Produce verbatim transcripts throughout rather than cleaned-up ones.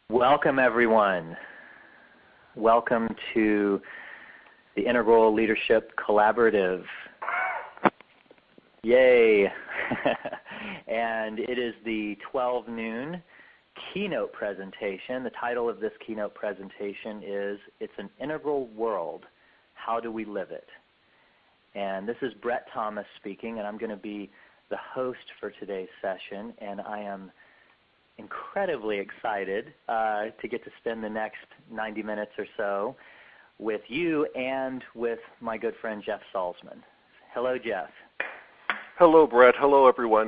Welcome, everyone. Welcome to the Integral Leadership Collaborative. Yay! And it is the twelve noon keynote presentation. The title of this keynote presentation is It's an Integral World. How do we live it? And this is Brett Thomas speaking, and I'm going to be the host for today's session, and I am incredibly excited uh, to get to spend the next ninety minutes or so with you and with my good friend Jeff Salzman. Hello, Jeff. Hello, Brett. Hello, everyone.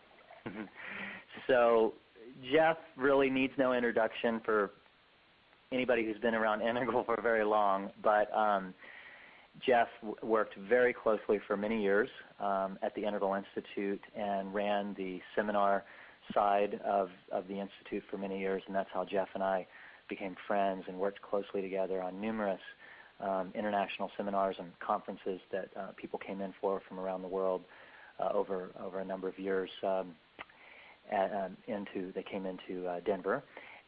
So Jeff really needs no introduction for anybody who's been around Integral for very long, but um, Jeff w- worked very closely for many years um, at the Integral Institute and ran the seminar side of, of the Institute for many years, and that's how Jeff and I became friends and worked closely together on numerous um, international seminars and conferences that uh, people came in for from around the world uh, over over a number of years. Um, at, um, into they came into uh, Denver,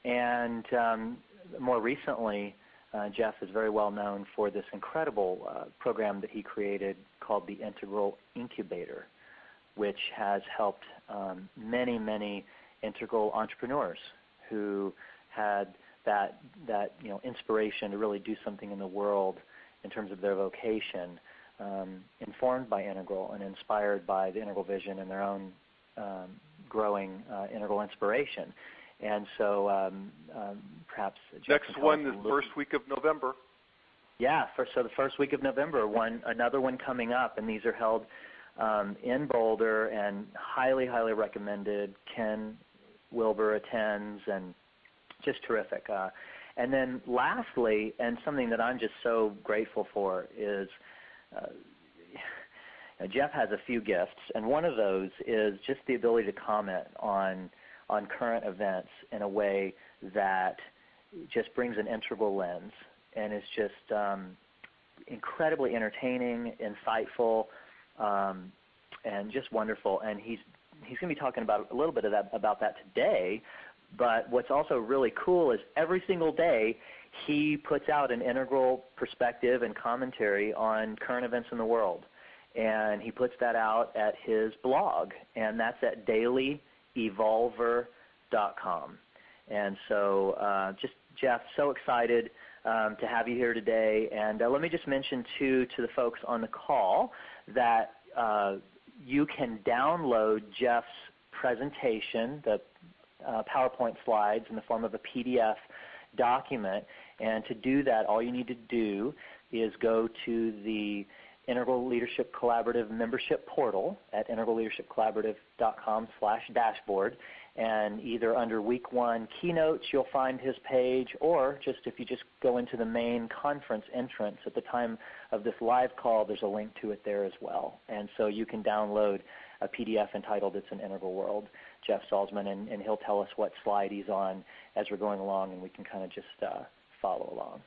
and um, more recently, uh, Jeff is very well known for this incredible uh, program that he created called the Integral Incubator, which has helped um, many, many integral entrepreneurs who had that that you know inspiration to really do something in the world in terms of their vocation, um, informed by Integral and inspired by the Integral vision and their own um, growing uh, Integral inspiration. And so um, um, perhaps Jeff next one is first week of November. Yeah, for, so the first week of November, one another one coming up, and these are held Um, in Boulder and highly, highly recommended. Ken Wilber attends, and just terrific. Uh, and then lastly, and something that I'm just so grateful for is uh, you know, Jeff has a few gifts, and one of those is just the ability to comment on on current events in a way that just brings an integral lens, and is just um, incredibly entertaining, insightful, Um, and just wonderful. And he's he's going to be talking about a little bit of that about that today. But what's also really cool is every single day he puts out an integral perspective and commentary on current events in the world, and he puts that out at his blog, and that's at daily evolver dot com. And so, uh, just Jeff, so excited um, to have you here today. And uh, let me just mention too to the folks on the call that uh, you can download Jeff's presentation, the uh, PowerPoint slides, in the form of a P D F document. And to do that, all you need to do is go to the Integral Leadership Collaborative membership portal at integral leadership collaborative dot com slash dashboard. And either under week one keynotes, you'll find his page, or just if you just go into the main conference entrance at the time of this live call, there's a link to it there as well. And so you can download a P D F entitled It's an Integral World, Jeff Salzman, and, and he'll tell us what slide he's on as we're going along, and we can kind of just uh, follow along.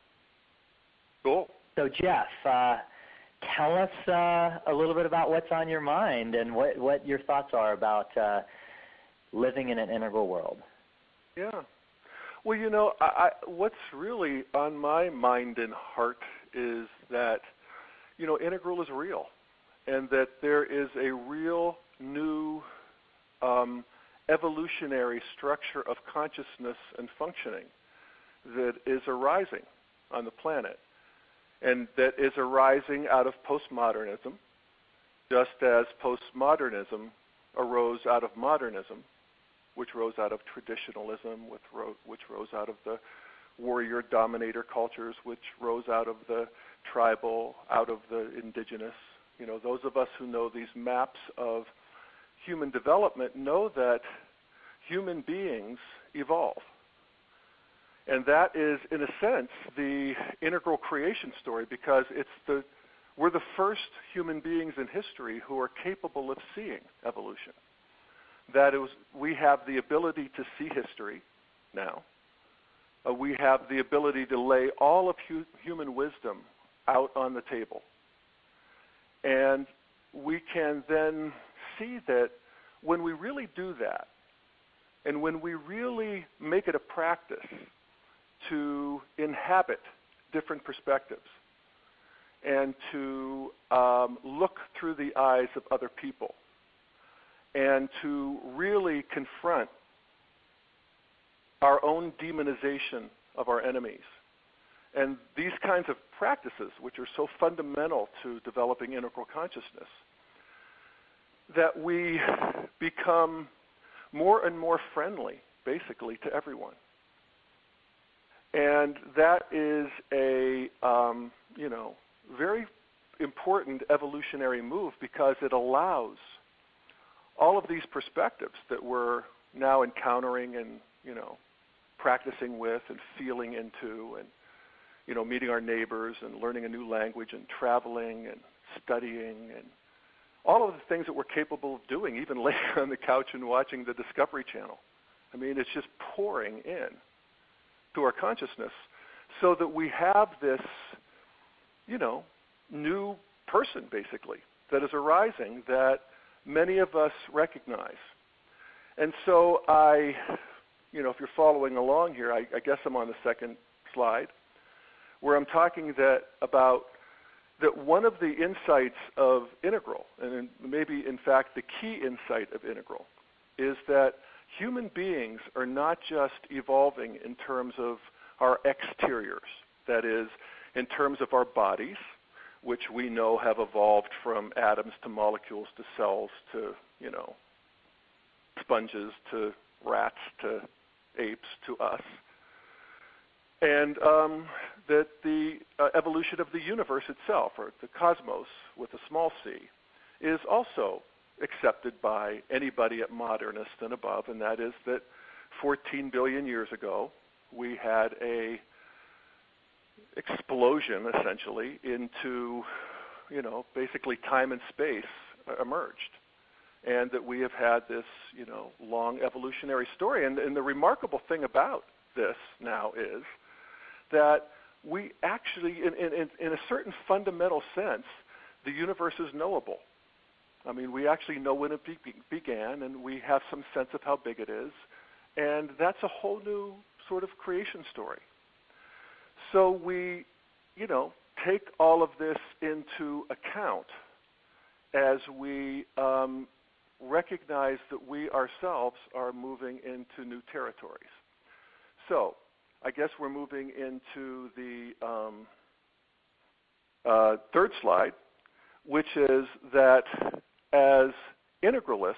Cool. So Jeff, uh, tell us uh, a little bit about what's on your mind and what, what your thoughts are about uh, living in an integral world. Yeah. Well, you know, I, I, what's really on my mind and heart is that, you know, integral is real, and that there is a real new um, evolutionary structure of consciousness and functioning that is arising on the planet, and that is arising out of postmodernism, just as postmodernism arose out of modernism, which rose out of traditionalism, which rose, which rose out of the warrior dominator cultures, which rose out of the tribal, out of the indigenous. You know, those of us who know these maps of human development know that human beings evolve. And that is, in a sense, the integral creation story, because it's the we're the first human beings in history who are capable of seeing evolution. That is, we have the ability to see history now. Uh, we have the ability to lay all of hu- human wisdom out on the table. And we can then see that when we really do that, And when we really make it a practice to inhabit different perspectives and to um, look through the eyes of other people and to really confront our own demonization of our enemies. And these kinds of practices, which are so fundamental to developing integral consciousness, that we become more and more friendly, basically, to everyone. And that is a, um, you know, very important evolutionary move, because it allows all of these perspectives that we're now encountering and, you know, practicing with and feeling into, and, you know, meeting our neighbors and learning a new language and traveling and studying and all of the things that we're capable of doing, even laying on the couch and watching the Discovery Channel. I mean, it's just pouring in to our consciousness, so that we have this, you know, new person, basically, that is arising that many of us recognize. And so I, you know, if you're following along here, I, I guess I'm on the second slide, where I'm talking that about that one of the insights of Integral, and maybe in fact the key insight of Integral, is that human beings are not just evolving in terms of our exteriors, that is, in terms of our bodies, which we know have evolved from atoms to molecules to cells to, you know, sponges to rats to apes to us. And um, that the uh, evolution of the universe itself, or the cosmos with a small c, is also accepted by anybody at modernist and above, and that is that fourteen billion years ago we had a explosion, essentially, into, you know, basically time and space uh, emerged, and that we have had this, you know, long evolutionary story. And, and the remarkable thing about this now is that we actually, in, in, in a certain fundamental sense, the universe is knowable. I mean, we actually know when it be, began, and we have some sense of how big it is, and that's a whole new sort of creation story. So we, you know, take all of this into account as we um, recognize that we ourselves are moving into new territories. So I guess we're moving into the um, uh, third slide, which is that as integralists,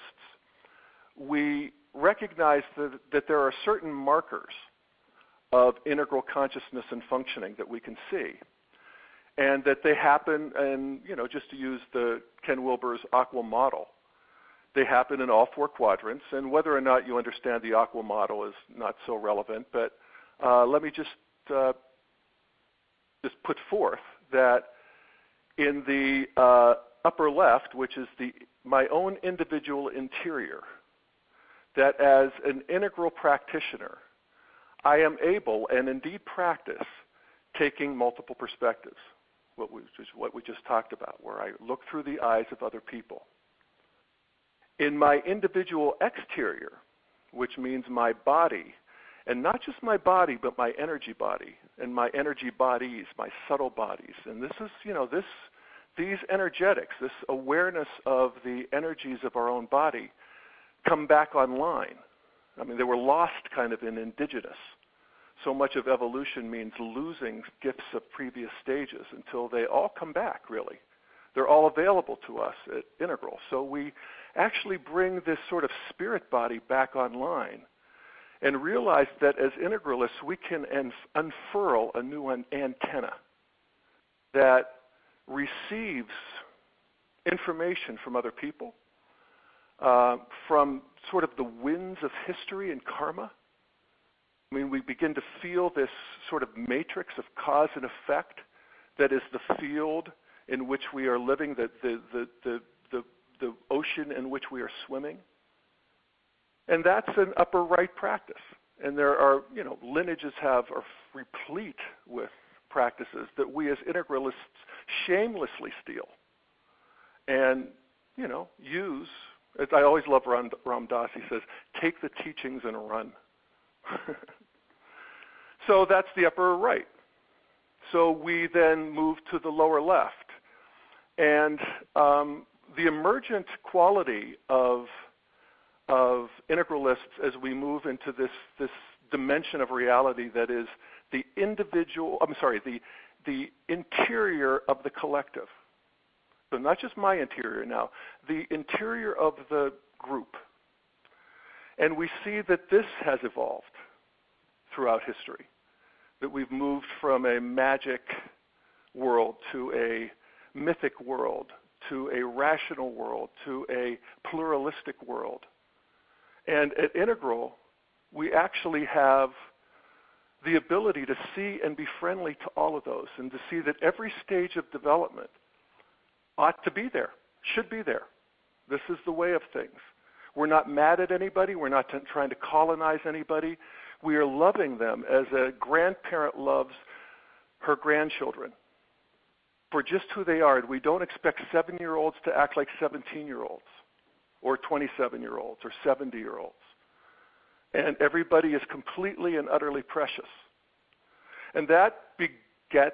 we recognize that, that there are certain markers of integral consciousness and functioning that we can see, and that they happen, and, you know, just to use the Ken Wilber's Aqua model, they happen in all four quadrants, and whether or not you understand the Aqua model is not so relevant, but uh, let me just uh, just put forth that in the uh, upper left, which is the my own individual interior, that as an integral practitioner, I am able, and indeed practice, taking multiple perspectives, what we, which is what we just talked about, where I look through the eyes of other people. In my individual exterior, which means my body, and not just my body, but my energy body, and my energy bodies, my subtle bodies. And this is, you know, this, these energetics, this awareness of the energies of our own body come back online. I mean, they were lost kind of in indigenous. So much of evolution means losing gifts of previous stages until they all come back, really. They're all available to us at Integral. So we actually bring this sort of spirit body back online and realize that as integralists, we can unfurl a new antenna that receives information from other people, uh, from sort of the winds of history and karma. I mean, we begin to feel this sort of matrix of cause and effect that is the field in which we are living, the, the, the, the, the, the ocean in which we are swimming. And that's an upper right practice. And there are, you know, lineages have are replete with practices that we as integralists shamelessly steal and, you know, use It's, I always love Ram, Ram Dass. He says, take the teachings and run. So that's the upper right. So we then move to the lower left. And um, the emergent quality of, of integralists as we move into this, this dimension of reality that is the individual, I'm sorry, the, the interior of the collective. So not just my interior now, the interior of the group. And we see that this has evolved throughout history, that we've moved from a magic world to a mythic world, to a rational world, to a pluralistic world. And at Integral, we actually have the ability to see and be friendly to all of those, and to see that every stage of development ought to be there, should be there. This is the way of things. We're not mad at anybody. We're not t- trying to colonize anybody. We are loving them as a grandparent loves her grandchildren for just who they are. We don't expect seven-year-olds to act like seventeen-year-olds or twenty-seven-year-olds or seventy-year-olds. And everybody is completely and utterly precious. And that begets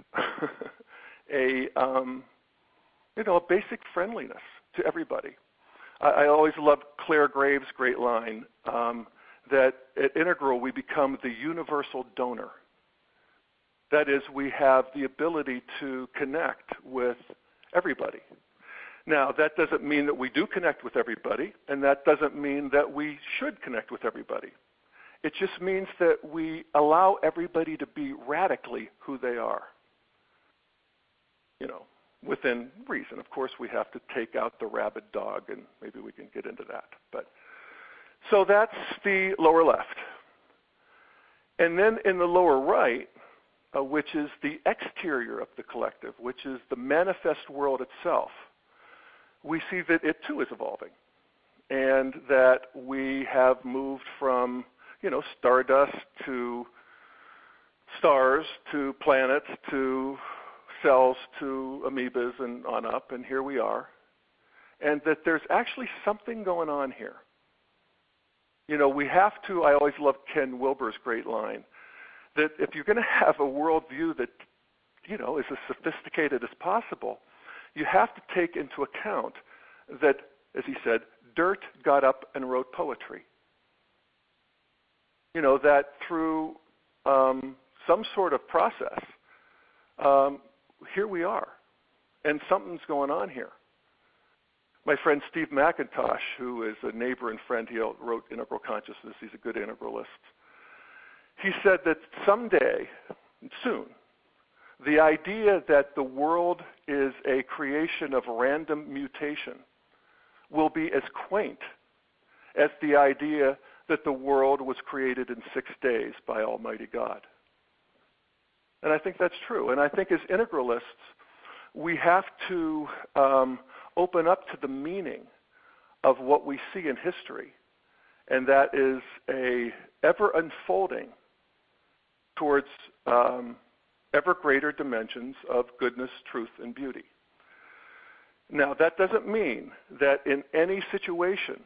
a, um, you know, a basic friendliness to everybody. I, I always loved Claire Graves' great line um, that at Integral we become the universal donor. That is, we have the ability to connect with everybody. Now, that doesn't mean that we do connect with everybody, and that doesn't mean that we should connect with everybody. It just means that we allow everybody to be radically who they are, you know, within reason. Of course, we have to take out the rabid dog, and maybe we can get into that. But so that's the lower left. And then in the lower right, uh, which is the exterior of the collective, which is the manifest world itself, we see that it too is evolving, and that we have moved from, you know, stardust to stars to planets to cells to amoebas and on up, and here we are, and that there's actually something going on here. You know, we have to, I always love Ken Wilber's great line, that if you're going to have a worldview that, you know, is as sophisticated as possible, you have to take into account that, as he said, dirt got up and wrote poetry. You know, that through um, some sort of process, um, here we are, and something's going on here. My friend Steve McIntosh, who is a neighbor and friend, he wrote Integral Consciousness. He's a good integralist. He said that someday, soon, the idea that the world is a creation of random mutation will be as quaint as the idea that the world was created in six days by Almighty God. And I think that's true. And I think as integralists, we have to um, open up to the meaning of what we see in history, and that is a ever unfolding towards um, ever greater dimensions of goodness, truth, and beauty. Now, that doesn't mean that in any situation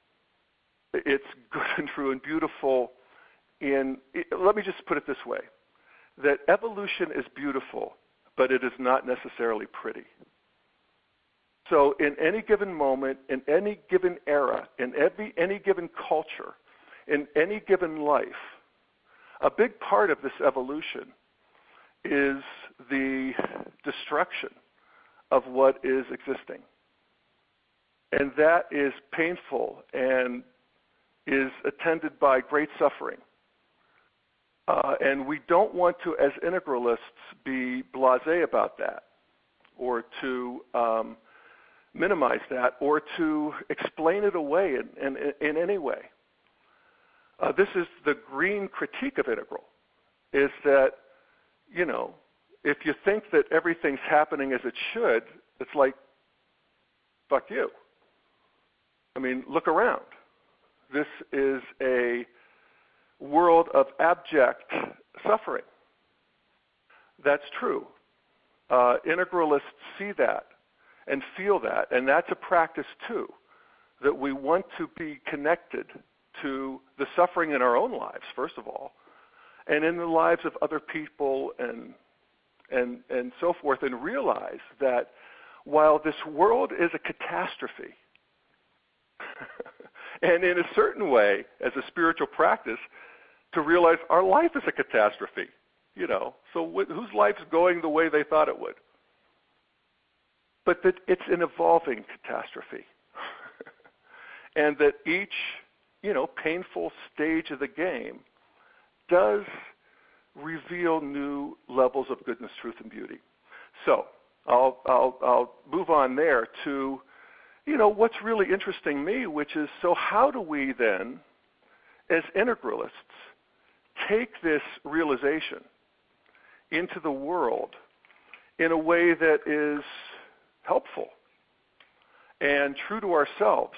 it's good and true and beautiful in, let me just put it this way, that evolution is beautiful, but it is not necessarily pretty. So in any given moment, in any given era, in every, any given culture, in any given life, a big part of this evolution is the destruction of what is existing. And that is painful and is attended by great suffering. Uh, and we don't want to, as integralists, be blasé about that, or to um, minimize that, or to explain it away in, in, in any way. Uh, this is the green critique of Integral, is that, you know, if you think that everything's happening as it should, it's like, fuck you. I mean, look around. This is a world of abject suffering. That's true. Uh, integralists see that and feel that, and that's a practice too, that we want to be connected to the suffering in our own lives, first of all, and in the lives of other people and and and so forth, and realize that while this world is a catastrophe, and in a certain way, as a spiritual practice, to realize our life is a catastrophe, you know, so wh- whose life's going the way they thought it would? But that it's an evolving catastrophe. And that each, you know, painful stage of the game does reveal new levels of goodness, truth, and beauty. So I'll, I'll, I'll move on there to, you know, what's really interesting me, which is, so how do we then, as integralists, take this realization into the world in a way that is helpful and true to ourselves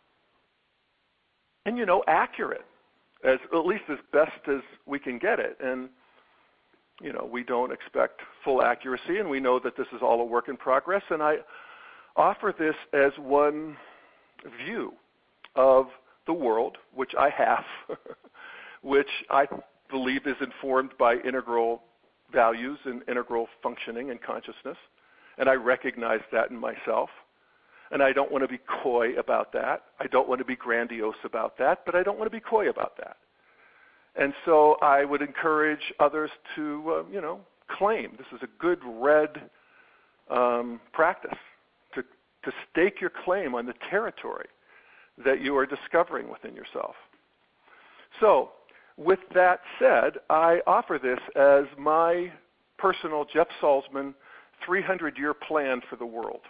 and, you know, accurate, as at least as best as we can get it. And, you know, we don't expect full accuracy, and we know that this is all a work in progress. And I offer this as one view of the world, which I have, which I believe is informed by integral values and integral functioning and consciousness. And I recognize that in myself. And I don't want to be coy about that. I don't want to be grandiose about that, but I don't want to be coy about that. And so I would encourage others to, uh, you know, claim. This is a good red um, practice, to, to stake your claim on the territory that you are discovering within yourself. So with that said, I offer this as my personal Jeff Salzman three hundred year plan for the world.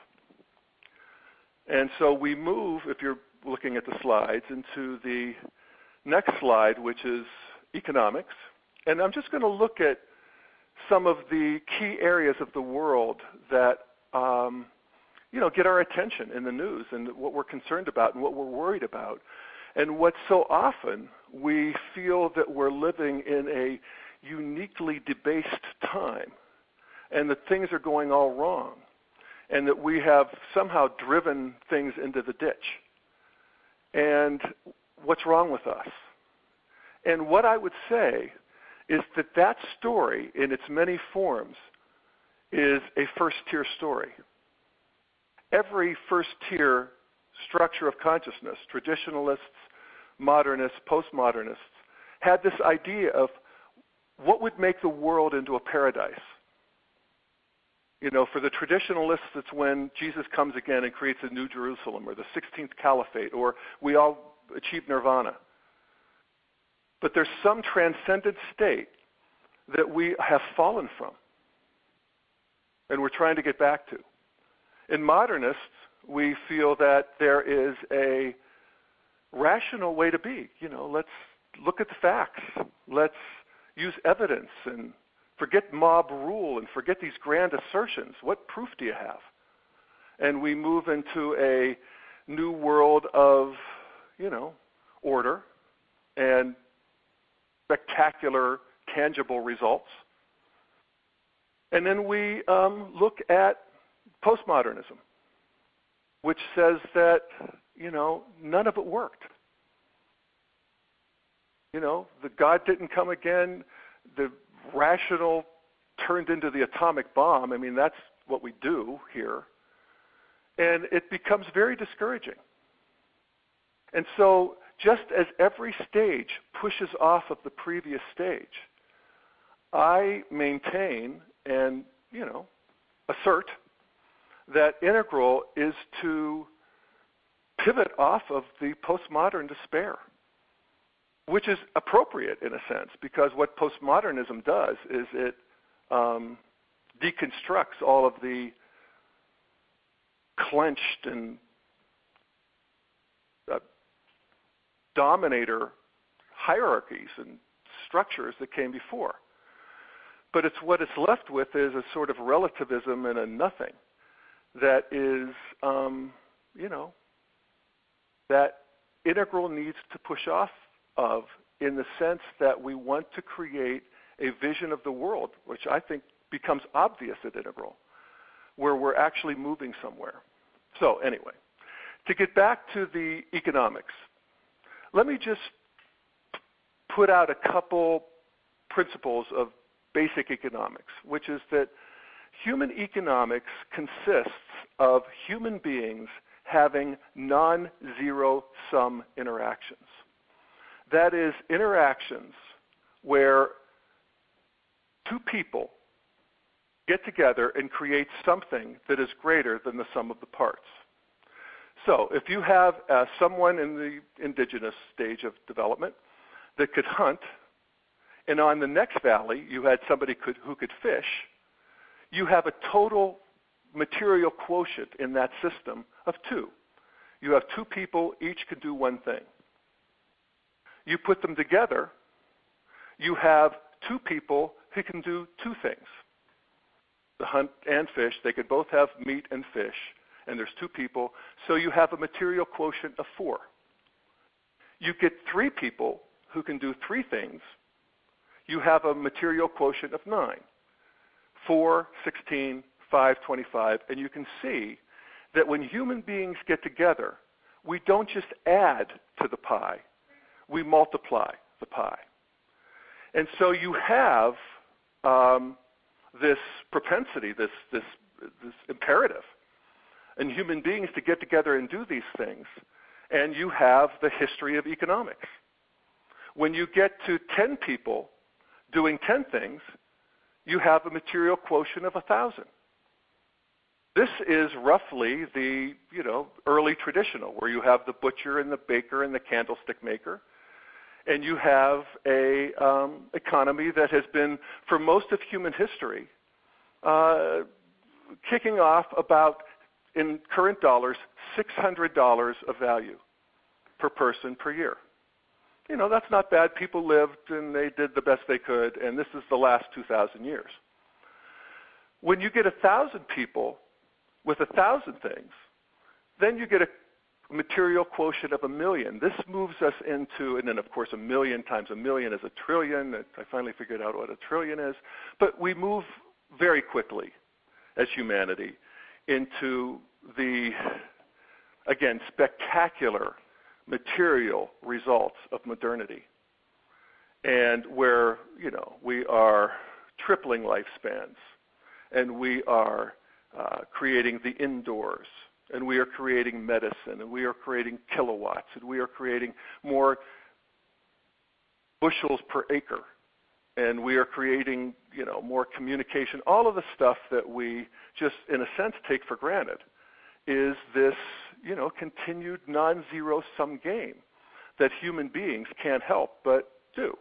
And so we move, if you're looking at the slides, into the next slide, which is economics. And I'm just going to look at some of the key areas of the world that, um, you know, get our attention in the news and what we're concerned about and what we're worried about. And what so often we feel that we're living in a uniquely debased time and that things are going all wrong, and that we have somehow driven things into the ditch. And what's wrong with us? And what I would say is that that story, in its many forms, is a first-tier story. Every first-tier structure of consciousness, traditionalists, modernists, postmodernists, had this idea of what would make the world into a paradise. You know, for the traditionalists, it's when Jesus comes again and creates a new Jerusalem, or the sixteenth caliphate, or we all achieve nirvana. But there's some transcendent state that we have fallen from, and we're trying to get back to. In modernists, we feel that there is a rational way to be. You know, let's look at the facts. Let's use evidence and forget mob rule and forget these grand assertions. What proof do you have? And we move into a new world of, you know, order and spectacular, tangible results. And then we um, look at postmodernism, which says that, you know, none of it worked. You know, the God didn't come again. The rational turned into the atomic bomb. I mean, that's what we do here. And it becomes very discouraging. And so just as every stage pushes off of the previous stage, I maintain and, you know, assert that integral is to pivot off of the postmodern despair, which is appropriate in a sense, because what postmodernism does is it um, deconstructs all of the clenched and uh, dominator hierarchies and structures that came before. But it's what it's left with is a sort of relativism and a nothing that is, um, you know, that integral needs to push off of, in the sense that we want to create a vision of the world, which I think becomes obvious at integral, where we're actually moving somewhere. So anyway, to get back to the economics, let me just put out a couple principles of basic economics, which is that human economics consists of human beings having non-zero sum interactions. That is, interactions where two people get together and create something that is greater than the sum of the parts. So if you have uh, someone in the indigenous stage of development that could hunt, and on the next valley you had somebody could, who could fish, you have a total material quotient in that system of two. You have two people, each could do one thing. You put them together, you have two people who can do two things. The hunt and fish, they could both have meat and fish, and there's two people, so you have a material quotient of four. You get three people who can do three things, you have a material quotient of nine. four, sixteen, five, twenty-five, and you can see that when human beings get together, we don't just add to the pie, we multiply the pie. And so you have um, this propensity, this, this, this imperative in human beings to get together and do these things, and you have the history of economics. When you get to ten people doing ten things, you have a material quotient of one thousand. This is roughly the, you know, early traditional, where you have the butcher and the baker and the candlestick maker, and you have a um, economy that has been, for most of human history, uh, kicking off about, in current dollars, six hundred dollars of value per person per year. You know, that's not bad. People lived and they did the best they could, and this is the last two thousand years. When you get one thousand people with one thousand things, then you get a material quotient of a million. This moves us into, and then of course a million times a million is a trillion. I finally figured out what a trillion is. But we move very quickly as humanity into the, again, spectacular material results of modernity, and where, you know, we are tripling lifespans, and we are uh, creating the indoors, and we are creating medicine, and we are creating kilowatts, and we are creating more bushels per acre, and we are creating, you know, more communication. All of the stuff that we just, in a sense, take for granted is this, you know, continued non-zero sum game that human beings can't help but do.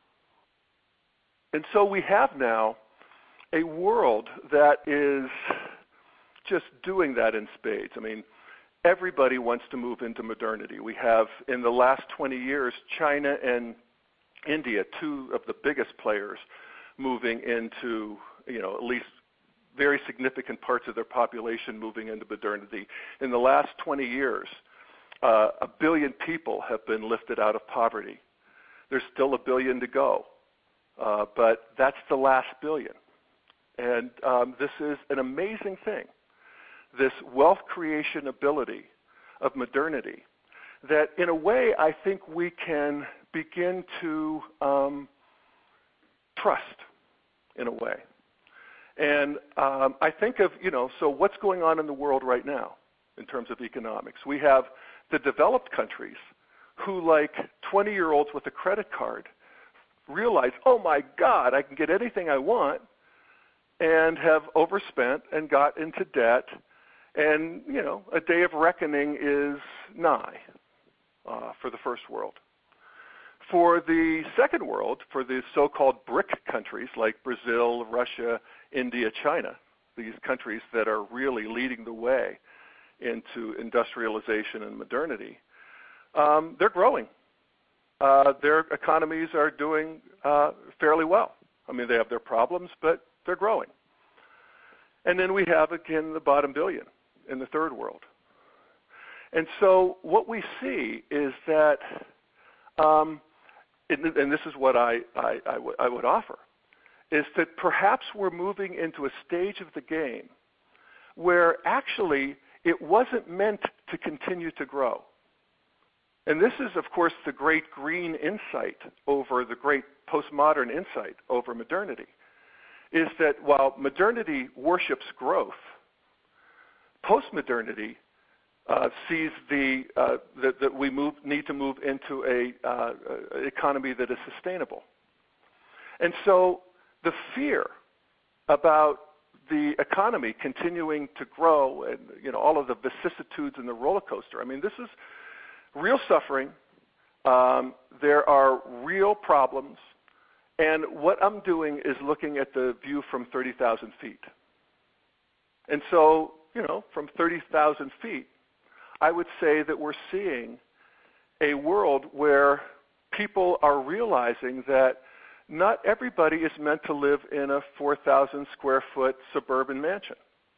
And so we have now a world that is just doing that in spades. I mean, everybody wants to move into modernity. We have, in the last twenty years, China and India, two of the biggest players, moving into, you know, at least very significant parts of their population moving into modernity. In the last twenty years, uh, a billion people have been lifted out of poverty. There's still a billion to go, uh, but that's the last billion. And um, this is an amazing thing, this wealth creation ability of modernity, that in a way I think we can begin to um, trust in a way. And um, I think of, you know, so what's going on in the world right now in terms of economics? We have the developed countries who, like twenty-year-olds with a credit card, realize, oh my God, I can get anything I want, and have overspent and got into debt. And, you know, a day of reckoning is nigh uh, for the first world. For the second world, for the so-called BRIC countries like Brazil, Russia, India, China, these countries that are really leading the way into industrialization and modernity, um, they're growing. Uh, their economies are doing uh, fairly well. I mean, they have their problems, but they're growing. And then we have, again, the bottom billion in the third world. And so what we see is that, um, and this is what I, I, I, w- I would offer, is that perhaps we're moving into a stage of the game where actually it wasn't meant to continue to grow. And this is, of course, the great green insight over the great postmodern insight over modernity, is that while modernity worships growth, postmodernity uh, sees the, uh, that, that we move, need to move into a uh, economy that is sustainable. And so the fear about the economy continuing to grow and, you know, all of the vicissitudes and the roller coaster, I mean, this is real suffering. Um, there are real problems. And what I'm doing is looking at the view from thirty thousand feet. And so, you know, from thirty thousand feet, I would say that we're seeing a world where people are realizing that not everybody is meant to live in a four thousand square foot suburban mansion.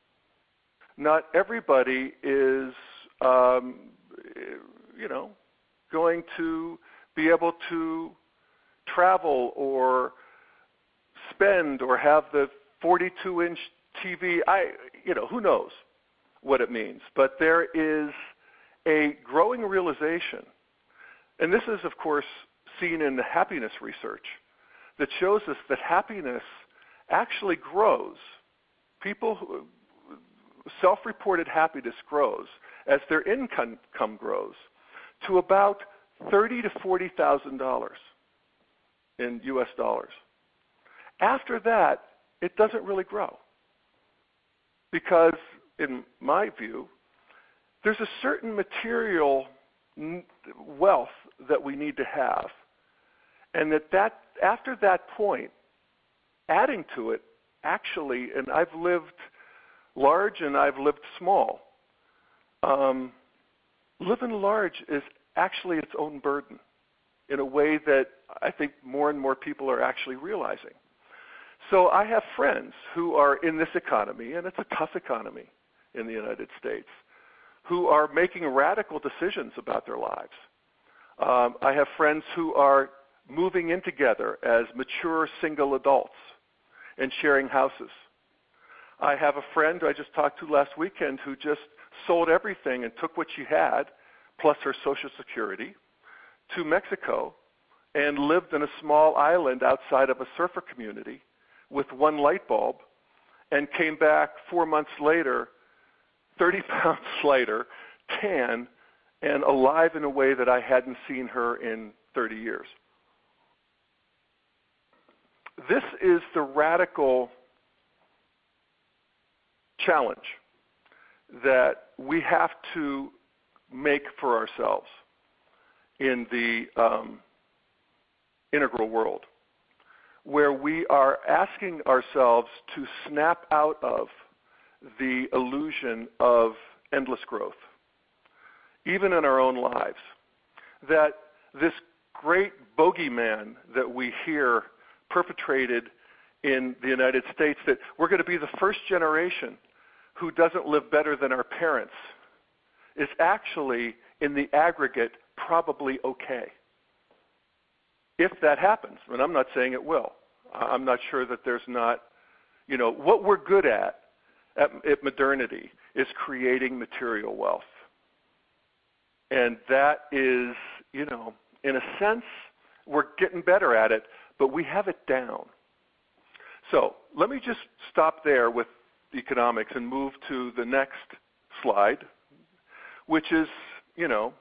Not everybody is, um, you know, going to be able to travel or spend or have the forty-two inch T V. I, you know, who knows what it means. But there is a growing realization, and this is, of course, seen in the happiness research, that shows us that happiness actually grows. People, who, self-reported happiness grows as their income grows to about thirty to forty thousand dollars in U S dollars. After that, it doesn't really grow, because, in my view, there's a certain material wealth that we need to have, and that, that after that point, adding to it, actually, and I've lived large and I've lived small, um, living large is actually its own burden in a way that I think more and more people are actually realizing. So I have friends who are in this economy, and it's a tough economy in the United States, who are making radical decisions about their lives. Um, I have friends who are moving in together as mature single adults and sharing houses. I have a friend who I just talked to last weekend who just sold everything and took what she had, plus her Social Security, to Mexico and lived in a small island outside of a surfer community with one light bulb, and came back four months later, thirty pounds lighter, tan, and alive in a way that I hadn't seen her in thirty years. This is the radical challenge that we have to make for ourselves in the um, integral world, where we are asking ourselves to snap out of the illusion of endless growth, even in our own lives. That this great bogeyman that we hear perpetrated in the United States, that we're going to be the first generation who doesn't live better than our parents, is actually, in the aggregate, probably okay. If that happens, and I'm not saying it will. I'm not sure that there's not, you know, what we're good at, at at modernity is creating material wealth. And that is, you know, in a sense, we're getting better at it, but we have it down. So let me just stop there with economics and move to the next slide, which is, you know,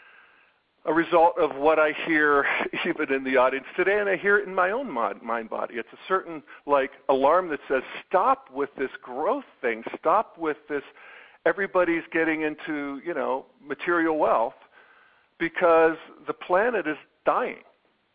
a result of what I hear even in the audience today, and I hear it in my own mind body. It's a certain, like, alarm that says, stop with this growth thing. Stop with this, everybody's getting into, you know, material wealth, because the planet is dying.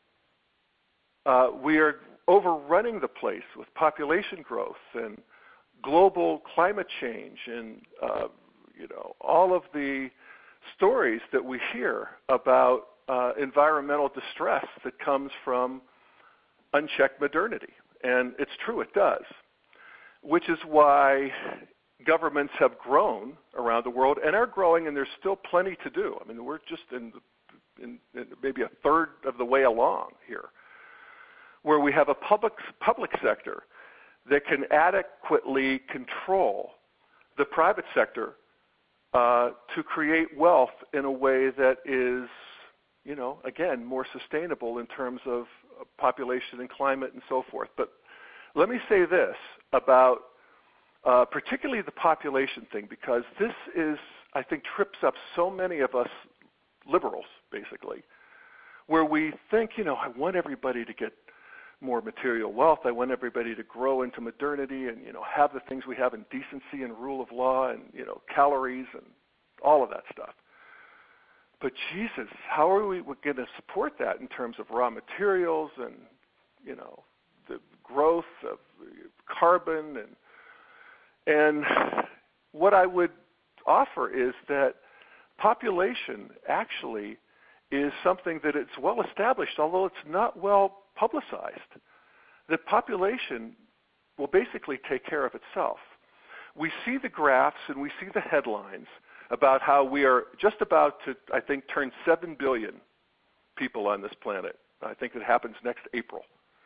Uh, we are overrunning the place with population growth and global climate change and, uh, you know, all of the stories that we hear about uh, environmental distress that comes from unchecked modernity. And it's true, it does, which is why governments have grown around the world and are growing, and there's still plenty to do. I mean, we're just in, in, in maybe a third of the way along here, where we have a public, public sector that can adequately control the private sector uh, to create wealth in a way that is, you know, again, more sustainable in terms of population and climate and so forth. But let me say this about uh, particularly the population thing, because this is, I think, trips up so many of us liberals, basically, where we think, you know, I want everybody to get more material wealth. I want everybody to grow into modernity and, you know, have the things we have in decency and rule of law and, you know, calories and all of that stuff. But Jesus, how are we going to support that in terms of raw materials and, you know, the growth of carbon? And and what I would offer is that population actually is something that it's well established, although it's not well publicized. The population will basically take care of itself. We see the graphs and we see the headlines about how we are just about to, I think, turn seven billion people on this planet. I think it happens next April.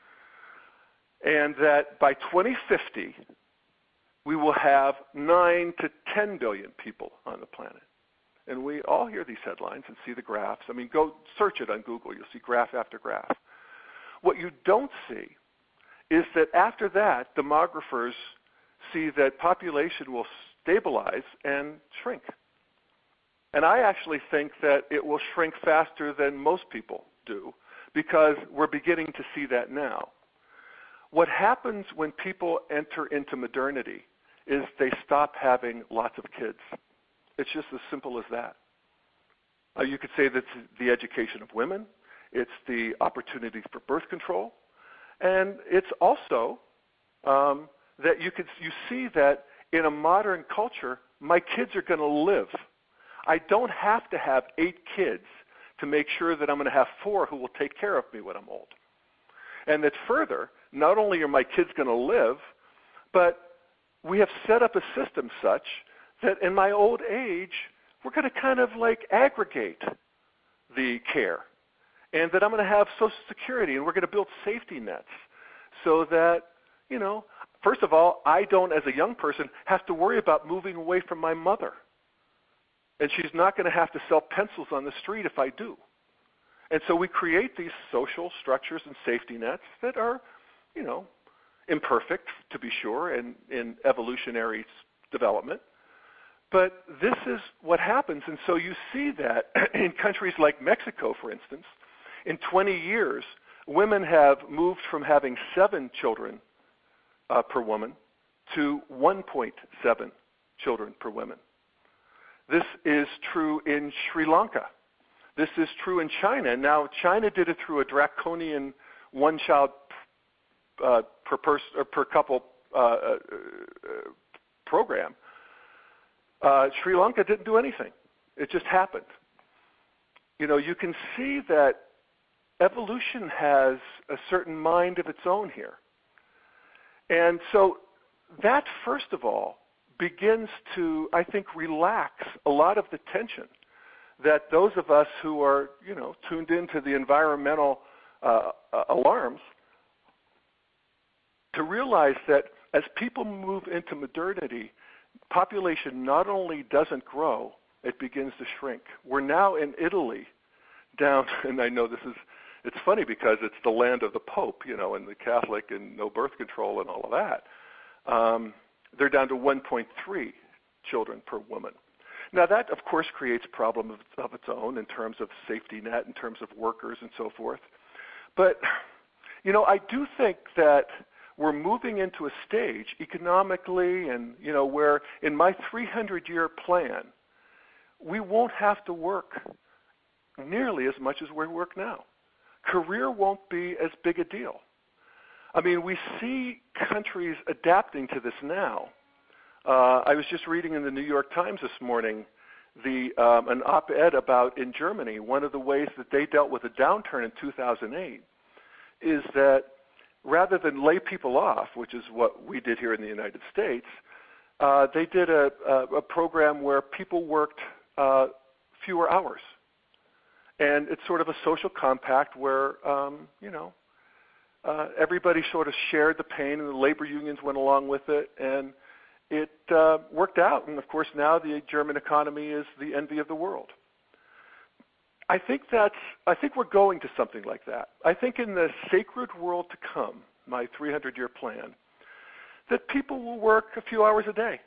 And that by twenty fifty, we will have nine to ten billion people on the planet. And we all hear these headlines and see the graphs. I mean, go search it on Google. You'll see graph after graph. What you don't see is that after that, demographers see that population will stabilize and shrink. And I actually think that it will shrink faster than most people do, because we're beginning to see that now. What happens when people enter into modernity is they stop having lots of kids. It's just as simple as that. Uh, you could say that's the education of women. It's the opportunities for birth control. And it's also um, that you could you see that in a modern culture, my kids are going to live. I don't have to have eight kids to make sure that I'm going to have four who will take care of me when I'm old. And that further, not only are my kids going to live, but we have set up a system such that in my old age, we're going to kind of like aggregate the care. And that I'm going to have Social Security, and we're going to build safety nets so that, you know, first of all, I don't, as a young person, have to worry about moving away from my mother. And she's not going to have to sell pencils on the street if I do. And so we create these social structures and safety nets that are, you know, imperfect, to be sure, in, in evolutionary development. But this is what happens. And so you see that in countries like Mexico, for instance, in twenty years, women have moved from having seven children uh, per woman to one point seven children per woman. This is true in Sri Lanka. This is true in China. Now, China did it through a draconian one-child uh, per, pers- or per couple uh, uh, program. Uh, Sri Lanka didn't do anything. It just happened. You know, you can see that evolution has a certain mind of its own here. And so that, first of all, begins to, I think, relax a lot of the tension that those of us who are, you know, tuned into the environmental uh, uh, alarms, to realize that as people move into modernity, population not only doesn't grow, it begins to shrink. We're now in Italy down, and I know this is, it's funny because it's the land of the Pope, you know, and the Catholic and no birth control and all of that. Um, they're down to one point three children per woman. Now that, of course, creates a problem of, of its own in terms of safety net, in terms of workers and so forth. But, you know, I do think that we're moving into a stage economically and, you know, where in my three hundred year plan, we won't have to work nearly as much as we work now. Career won't be as big a deal. I mean, we see countries adapting to this now. Uh, I was just reading in the New York Times this morning the um, an op-ed about in Germany, one of the ways that they dealt with a downturn in two thousand eight is that rather than lay people off, which is what we did here in the United States, uh, they did a, a, a program where people worked uh, fewer hours. And it's sort of a social compact where, um, you know, uh, everybody sort of shared the pain, and the labor unions went along with it. And it uh, worked out. And, of course, now the German economy is the envy of the world. I think that's, I think we're going to something like that. I think in the sacred world to come, my three hundred year plan, that people will work a few hours a day.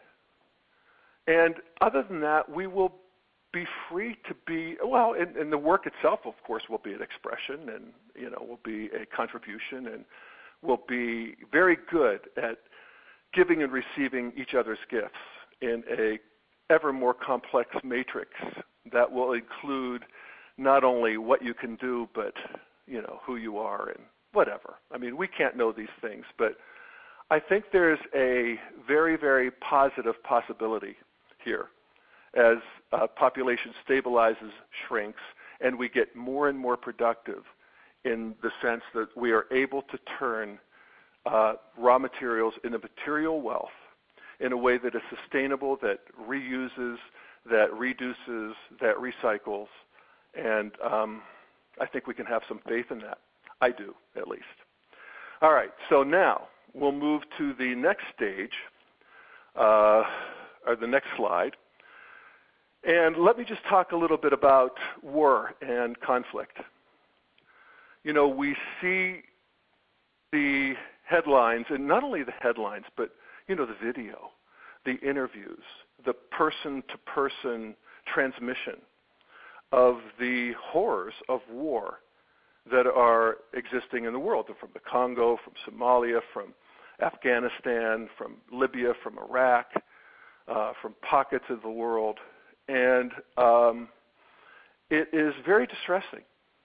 And other than that, we will be free to be, well, and, and the work itself, of course, will be an expression and, you know, will be a contribution and will be very good at giving and receiving each other's gifts in a ever more complex matrix that will include not only what you can do, but, you know, who you are and whatever. I mean, we can't know these things, but I think there's a very, very positive possibility here as uh, population stabilizes, shrinks, and we get more and more productive in the sense that we are able to turn uh, raw materials into material wealth in a way that is sustainable, that reuses, that reduces, that recycles. And um, I think we can have some faith in that. I do, at least. All right, so now we'll move to the next stage, uh, or the next slide. And let me just talk a little bit about war and conflict. You know, we see the headlines, and not only the headlines, but, you know, the video, the interviews, the person-to-person transmission of the horrors of war that are existing in the world, from the Congo, from Somalia, from Afghanistan, from Libya, from Iraq, uh, from pockets of the world. And um, it is very distressing.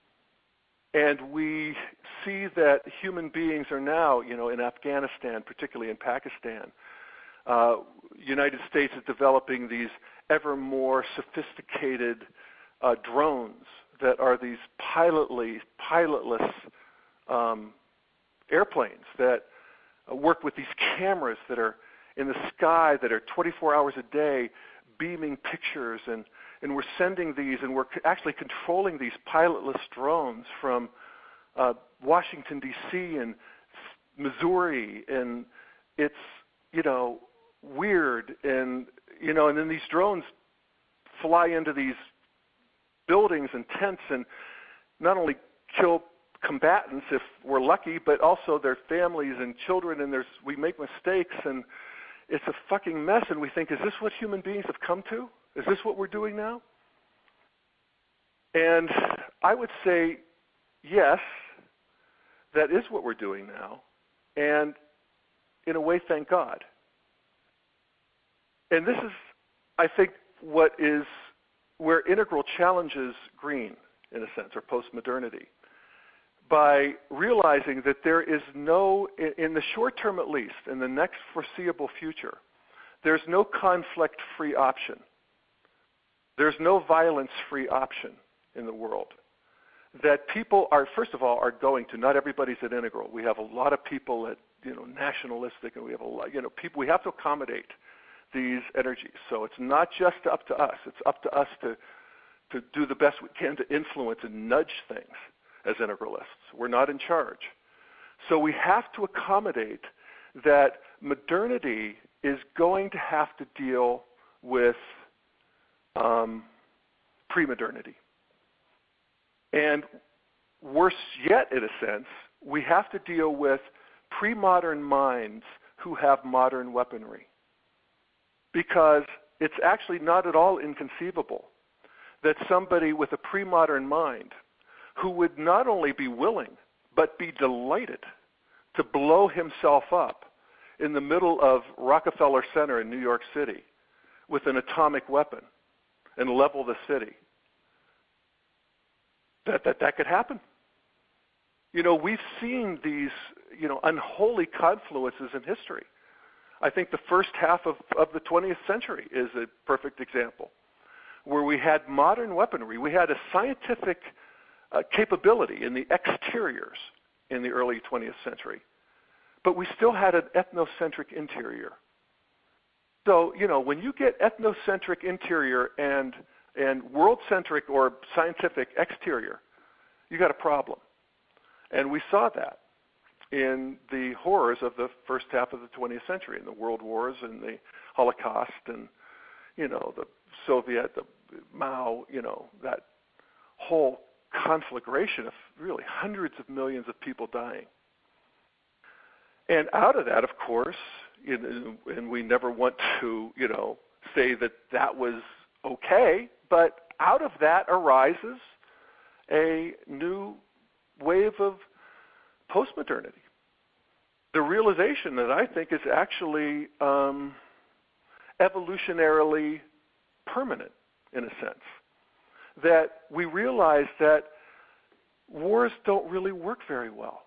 And we see that human beings are now, you know, in Afghanistan, particularly in Pakistan, uh, United States is developing these ever more sophisticated uh, drones that are these pilotless, pilotless um, airplanes that uh, work with these cameras that are in the sky that are twenty-four hours a day beaming pictures, and, and we're sending these, and we're actually controlling these pilotless drones from uh, Washington, D C and Missouri, and it's, you know, weird, and, you know, and then these drones fly into these buildings and tents and not only kill combatants if we're lucky, but also their families and children, and there's we make mistakes, and it's a fucking mess, and we think, is this what human beings have come to? Is this what we're doing now? And I would say, yes, that is what we're doing now, and in a way, thank God. And this is, I think, what is where Integral challenges green, in a sense, or postmodernity, by realizing that there is no, in the short term at least, in the next foreseeable future, there's no conflict-free option. There's no violence-free option in the world. That people are, first of all, are going to, not everybody's at Integral. We have a lot of people at, you know, nationalistic, and we have a lot, you know, people, we have to accommodate these energies. So it's not just up to us. It's up to us to, to do the best we can to influence and nudge things as integralists. We're not in charge. So we have to accommodate that modernity is going to have to deal with um, pre-modernity. And worse yet, in a sense, we have to deal with pre-modern minds who have modern weaponry. Because it's actually not at all inconceivable that somebody with a pre-modern mind who would not only be willing, but be delighted to blow himself up in the middle of Rockefeller Center in New York City with an atomic weapon and level the city, that that, that could happen. You know, we've seen these, you know, unholy confluences in history. I think the first half of, of the twentieth century is a perfect example, where we had modern weaponry. We had a scientific uh, capability in the exteriors in the early twentieth century, but we still had an ethnocentric interior. So, you know, when you get ethnocentric interior and, and world-centric or scientific exterior, you got a problem. And we saw that. in the horrors of the first half of the twentieth century, in the world wars and the Holocaust and, you know, the Soviet, the Mao, you know, that whole conflagration of really hundreds of millions of people dying. And out of that, of course, you know, and we never want to, you know, say that that was okay, but out of that arises a new wave of postmodernity. The realization that I think is actually um, evolutionarily permanent, in a sense, that we realize that wars don't really work very well.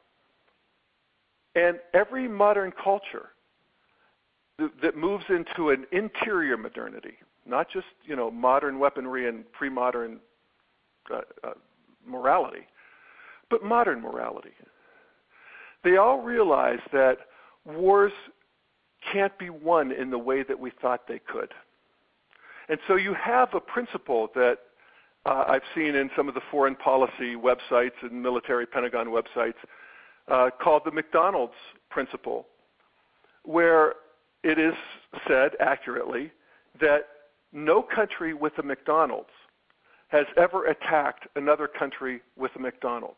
And every modern culture th- that moves into an interior modernity, not just, you know, modern weaponry and pre-modern uh, uh, morality, but modern morality, they all realize that wars can't be won in the way that we thought they could. And so you have a principle that uh, I've seen in some of the foreign policy websites and military Pentagon websites uh, called the McDonald's principle, where it is said accurately that no country with a McDonald's has ever attacked another country with a McDonald's.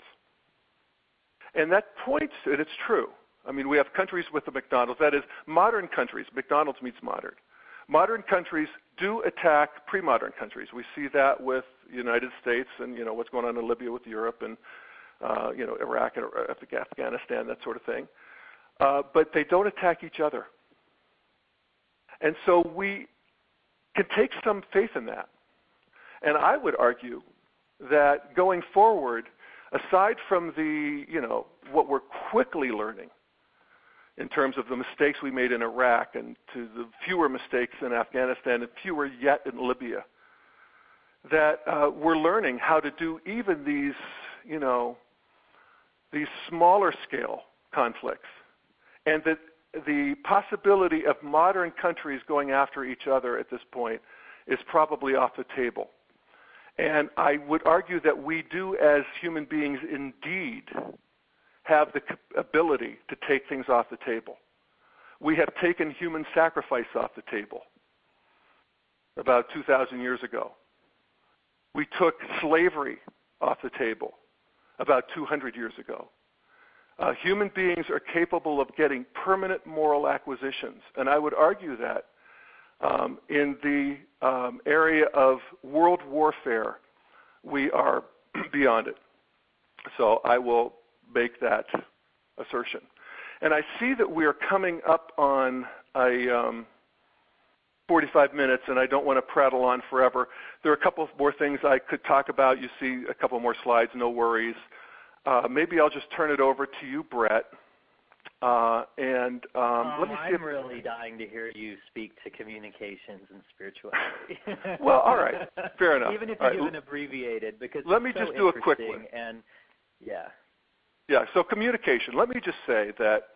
And that points, and it's true. I mean, we have countries with the McDonald's. That is, modern countries. McDonald's means modern. Modern countries do attack pre-modern countries. We see that with the United States and, you know, what's going on in Libya with Europe and, uh, you know, Iraq and Afghanistan, that sort of thing. Uh, but they don't attack each other. And so we can take some faith in that. And I would argue that going forward, aside from the, you know, what we're quickly learning in terms of the mistakes we made in Iraq and to the fewer mistakes in Afghanistan and fewer yet in Libya, that uh, we're learning how to do even these, you know, these smaller scale conflicts, and that the possibility of modern countries going after each other at this point is probably off the table. And I would argue that we do, as human beings, indeed have the ability to take things off the table. We have taken human sacrifice off the table about two thousand years ago. We took slavery off the table about two hundred years ago. Uh, human beings are capable of getting permanent moral acquisitions. And I would argue that um, in the um, area of world warfare, we are beyond it. So I will make that assertion. And I see that we are coming up on a um, forty-five minutes, and I don't want to prattle on forever. There are a couple more things I could talk about. You see a couple more slides, no worries. Uh, maybe I'll just turn it over to you, Brett. Uh, and um, um, let me see. I'm if, really dying to hear you speak to communications and spirituality. Well, all right, fair enough. Even if all you right. even abbreviated, because let me it's just so do a quick one. And yeah, yeah. So communication. Let me just say that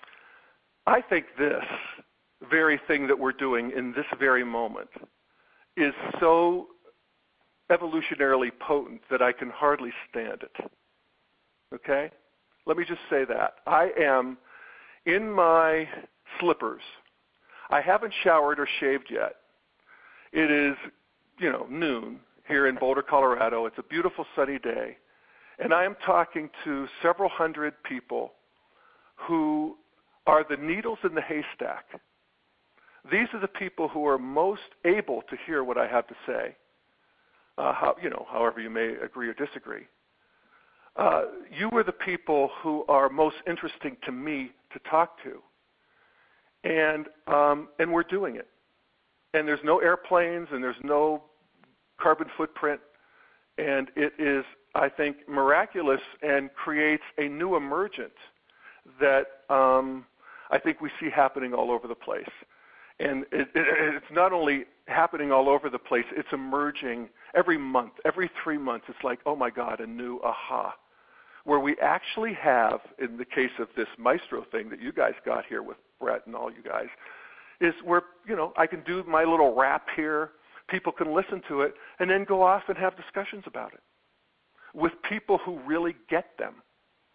I think this very thing that we're doing in this very moment is so evolutionarily potent that I can hardly stand it. Okay? Let me just say that. I am in my slippers. I haven't showered or shaved yet. It is, you know, noon here in Boulder, Colorado. It's a beautiful sunny day. And I am talking to several hundred people who are the needles in the haystack. These are the people who are most able to hear what I have to say, uh, how, you know, however you may agree or disagree. Uh, you are the people who are most interesting to me to talk to. And, um, and we're doing it. And there's no airplanes and there's no carbon footprint. And it is, I think, miraculous and creates a new emergence that um, I think we see happening all over the place. And it, it, it's not only happening all over the place, it's emerging every month, every three months. It's like, oh my God, a new aha. Where we actually have, in the case of this Maestro thing that you guys got here with Brett and all you guys, is where, you know, I can do my little rap here, people can listen to it, and then go off and have discussions about it with people who really get them.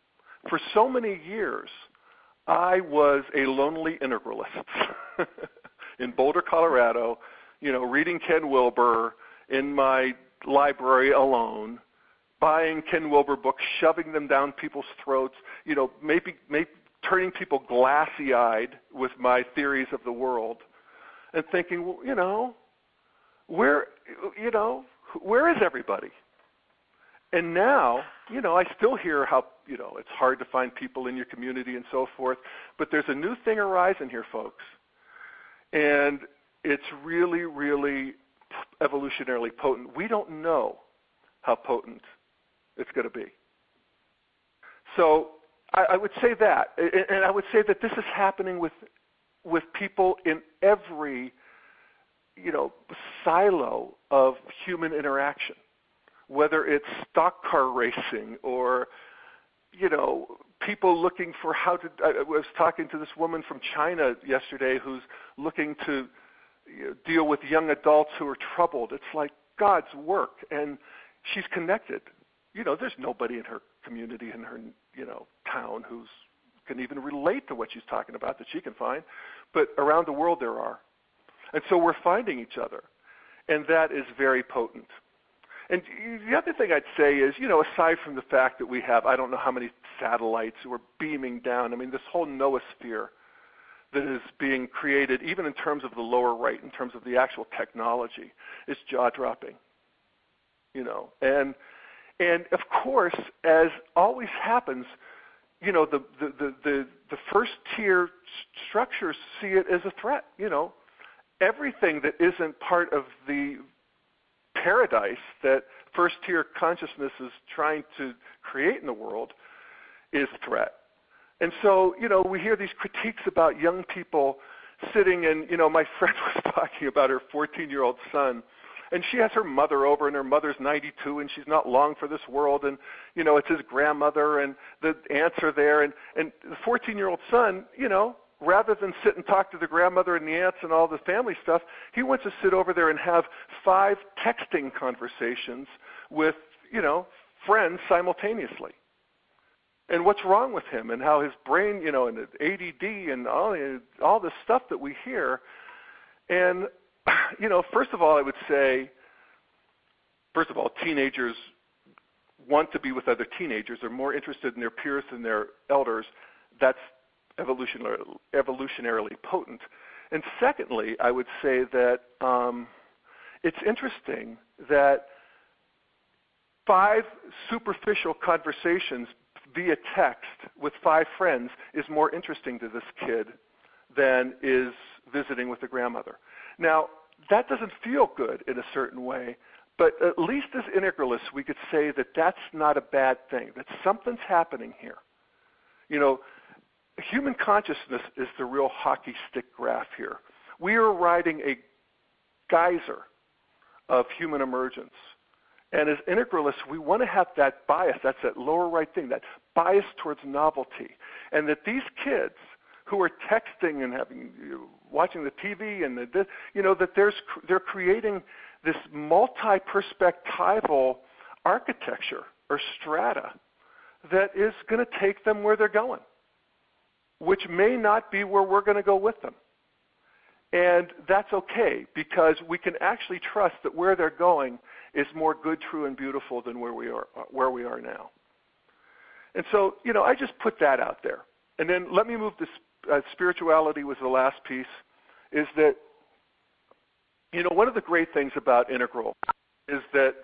For so many years, I was a lonely integralist in Boulder, Colorado, you know, reading Ken Wilber in my library alone, buying Ken Wilber books, shoving them down people's throats, you know, maybe, maybe turning people glassy-eyed with my theories of the world, and thinking, well, you know, where, you know, where is everybody? And now, you know, I still hear how, you know, it's hard to find people in your community and so forth, but there's a new thing arising here, folks. And it's really, really evolutionarily potent. We don't know how potent it's going to be. So I, I would say that. And I would say that this is happening with with people in every, you know, silo of human interaction, whether it's stock car racing or, you know, people looking for how to, I was talking to this woman from China yesterday who's looking to, you know, deal with young adults who are troubled. It's like God's work, and she's connected. You know, there's nobody in her community, in her, you know, town who's can even relate to what she's talking about that she can find, but around the world there are. And so we're finding each other, and that is very potent. And the other thing I'd say is, you know, aside from the fact that we have, I don't know how many satellites who are beaming down, I mean, this whole noosphere that is being created, even in terms of the lower right, in terms of the actual technology, is jaw-dropping, you know. And, and of course, as always happens, you know, the, the, the, the, the first-tier structures see it as a threat, you know. Everything that isn't part of the paradise that first-tier consciousness is trying to create in the world is a threat. And so, you know, we hear these critiques about young people sitting in, you know, my friend was talking about her fourteen-year-old son, and she has her mother over, and her mother's ninety-two, and she's not long for this world, and, you know, it's his grandmother, and the aunts are there, and, and the fourteen-year-old son, you know, rather than sit and talk to the grandmother and the aunts and all the family stuff, he wants to sit over there and have five texting conversations with, you know, friends simultaneously. And what's wrong with him, and how his brain, you know, and A D D and all, all this stuff that we hear. And, you know, first of all, I would say, first of all, teenagers want to be with other teenagers. They're more interested in their peers than their elders. That's evolutionarily, evolutionarily potent. And secondly, I would say that um, it's interesting that five superficial conversations via text with five friends is more interesting to this kid than is visiting with a grandmother. Now, that doesn't feel good in a certain way, but at least as integralists, we could say that that's not a bad thing, that something's happening here. You know, human consciousness is the real hockey stick graph here. We are riding a geyser of human emergence. And as integralists, we want to have that bias, that's that lower right thing, that bias towards novelty. And that these kids who are texting and having, you know, watching the T V and the, you know, that there's, they're creating this multi-perspectival architecture or strata that is going to take them where they're going, which may not be where we're going to go with them. And that's okay, because we can actually trust that where they're going is more good, true, and beautiful than where we are, where we are now. And so, you know, I just put that out there. And then let me move to uh, spirituality was the last piece, is that, you know, one of the great things about Integral is that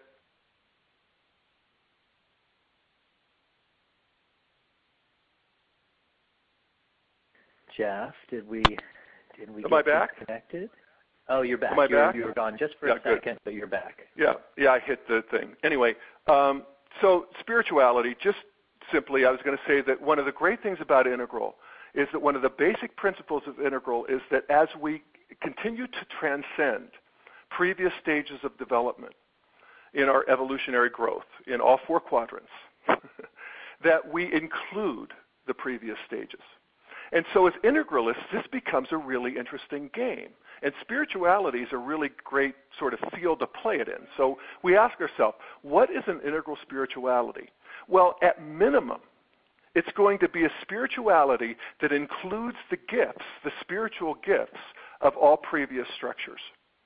Jeff, did we did we Am get I back? disconnected? Oh, you're back. Am I you're, back? You were gone just for yeah, a second, good. but you're back. Yeah, yeah, I hit the thing. Anyway, um, so spirituality, just simply, I was going to say that one of the great things about Integral is that one of the basic principles of Integral is that as we continue to transcend previous stages of development in our evolutionary growth, in all four quadrants, that we include the previous stages. And so as integralists, this becomes a really interesting game. And spirituality is a really great sort of field to play it in. So we ask ourselves, what is an integral spirituality? Well, at minimum, It's going to be a spirituality that includes the gifts, the spiritual gifts of all previous structures.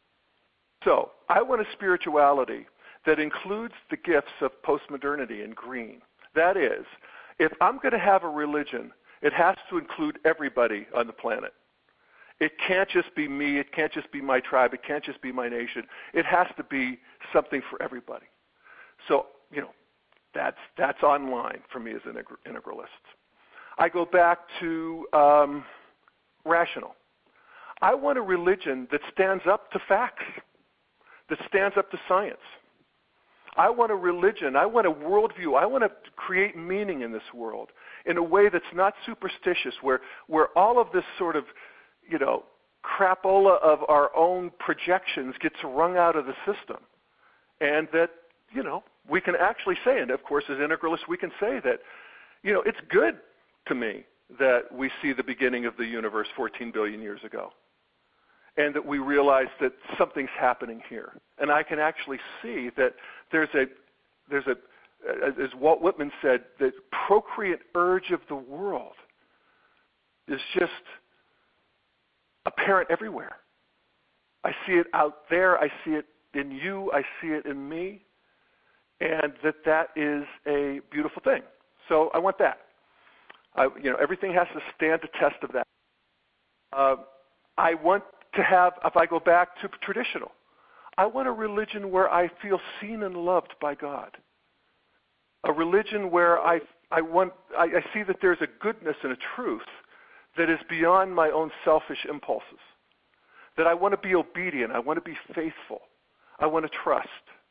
So I want a spirituality that includes the gifts of postmodernity in green. That is, if I'm going to have a religion, it has to include everybody on the planet. It can't just be me. It can't just be my tribe. It can't just be my nation. It has to be something for everybody. So, you know, that's that's online for me as an integralist. I go back to um, rational. I want a religion that stands up to facts, that stands up to science. I want a religion, I want a worldview, I want to create meaning in this world in a way that's not superstitious, where, where all of this sort of, you know, crapola of our own projections gets wrung out of the system. And that, you know, we can actually say, and of course as integralists we can say that, you know, it's good to me that we see the beginning of the universe fourteen billion years ago. And that we realize that something's happening here. And I can actually see that there's a, there's a, as Walt Whitman said, the procreant urge of the world is just apparent everywhere. I see it out there. I see it in you. I see it in me. And that that is a beautiful thing. So I want that. I, you know, everything has to stand the test of that. Uh, I want to have, if I go back to traditional, I want a religion where I feel seen and loved by God. A religion where I, I want, I, I see that there's a goodness and a truth that is beyond my own selfish impulses. That I want to be obedient. I want to be faithful. I want to trust.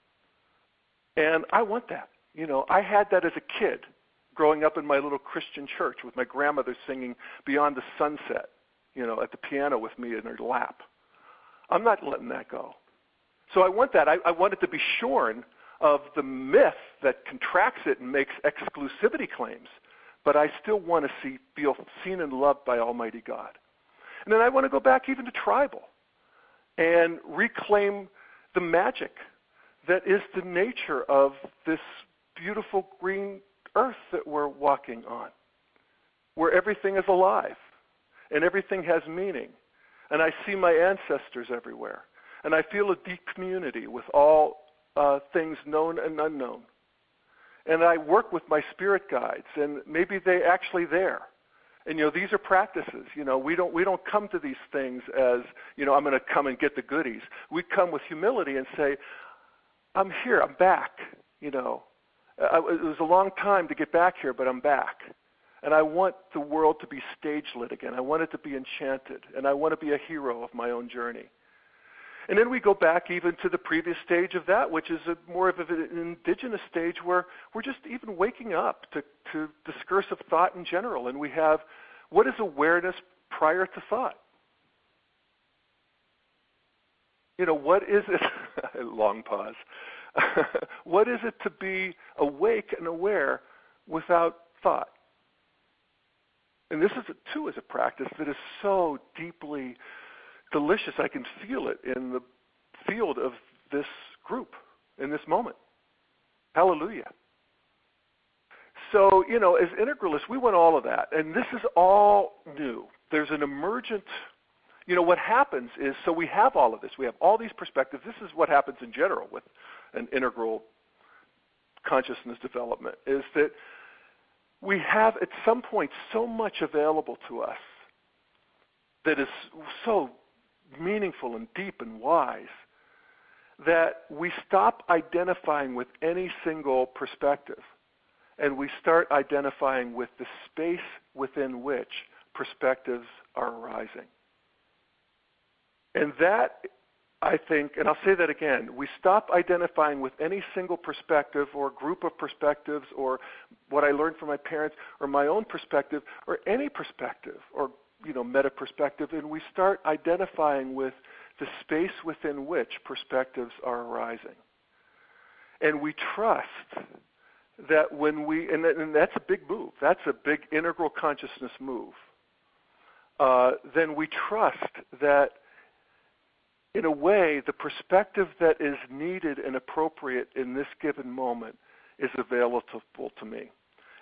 And I want that. You know, I had that as a kid, growing up in my little Christian church with my grandmother singing Beyond the Sunset, you know, at the piano with me in her lap. I'm not letting that go. So I want that. I, I want it to be shorn of the myth that contracts it and makes exclusivity claims, but I still want to see, feel seen and loved by Almighty God. And then I want to go back even to tribal and reclaim the magic that is the nature of this beautiful green earth that we're walking on, where everything is alive. And everything has meaning. And I see my ancestors everywhere. And I feel a deep community with all uh, things known and unknown. And I work with my spirit guides, and maybe they're actually there. And, you know, these are practices. You know, we don't, we don't come to these things as, you know, I'm going to come and get the goodies. We come with humility and say, I'm here, I'm back. You know, I, it was a long time to get back here, but I'm back. And I want the world to be stage-lit again. I want it to be enchanted. And I want to be a hero of my own journey. And then we go back even to the previous stage of that, which is a more of an indigenous stage where we're just even waking up to, to discursive thought in general. And we have, what is awareness prior to thought? You know, what is it? Long pause. What is it to be awake and aware without thought? And this is, too, is a practice that is so deeply delicious. I can feel it in the field of this group, in this moment. Hallelujah. So, you know, as integralists, we want all of that. And this is all new. There's an emergent, you know, what happens is, so we have all of this. We have all these perspectives. This is what happens in general with an integral consciousness development, is that we have at some point so much available to us that is so meaningful and deep and wise that we stop identifying with any single perspective and we start identifying with the space within which perspectives are arising. And that, I think, and I'll say that again, we stop identifying with any single perspective or group of perspectives or what I learned from my parents or my own perspective or any perspective or, you know, meta perspective, and we start identifying with the space within which perspectives are arising. And we trust that when we, and, that, and that's a big move, that's a big integral consciousness move, uh, then we trust that in a way, the perspective that is needed and appropriate in this given moment is available to me.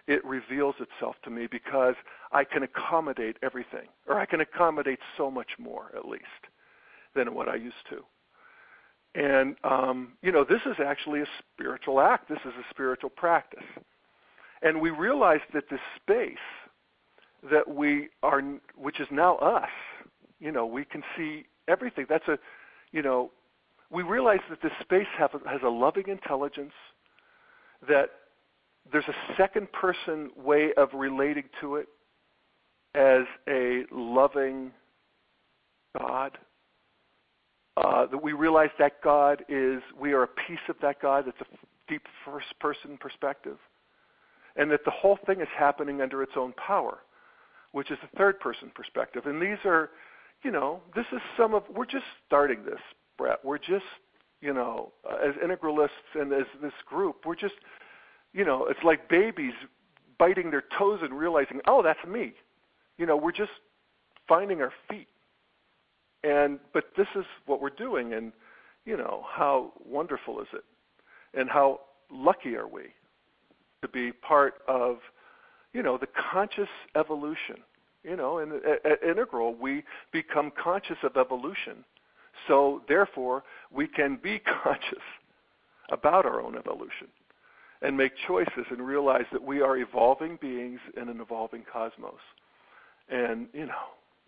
it reveals itself to me because I can accommodate everything, or I can accommodate so much more, at least, than what I used to. And, um, you know, this is actually a spiritual act. This is a spiritual practice. And we realize that this space that we are, which is now us, you know, we can see everything. That's a, you know, we realize that this space have, has a loving intelligence, that there's a second person way of relating to it as a loving God. Uh, that we realize that God is, we are a piece of that God. That's a deep first person perspective. And that the whole thing is happening under its own power, which is a third person perspective. And these are, you know, this is some of, we're just starting this, Brett. We're just, you know, as integralists and as this group, we're just, you know, it's like babies biting their toes and realizing, oh, that's me. You know, we're just finding our feet. And, but this is what we're doing, and, you know, how wonderful is it? And how lucky are we to be part of, you know, the conscious evolution. You know, and at, at Integral, we become conscious of evolution. So, therefore, we can be conscious about our own evolution and make choices and realize that we are evolving beings in an evolving cosmos. And, you know,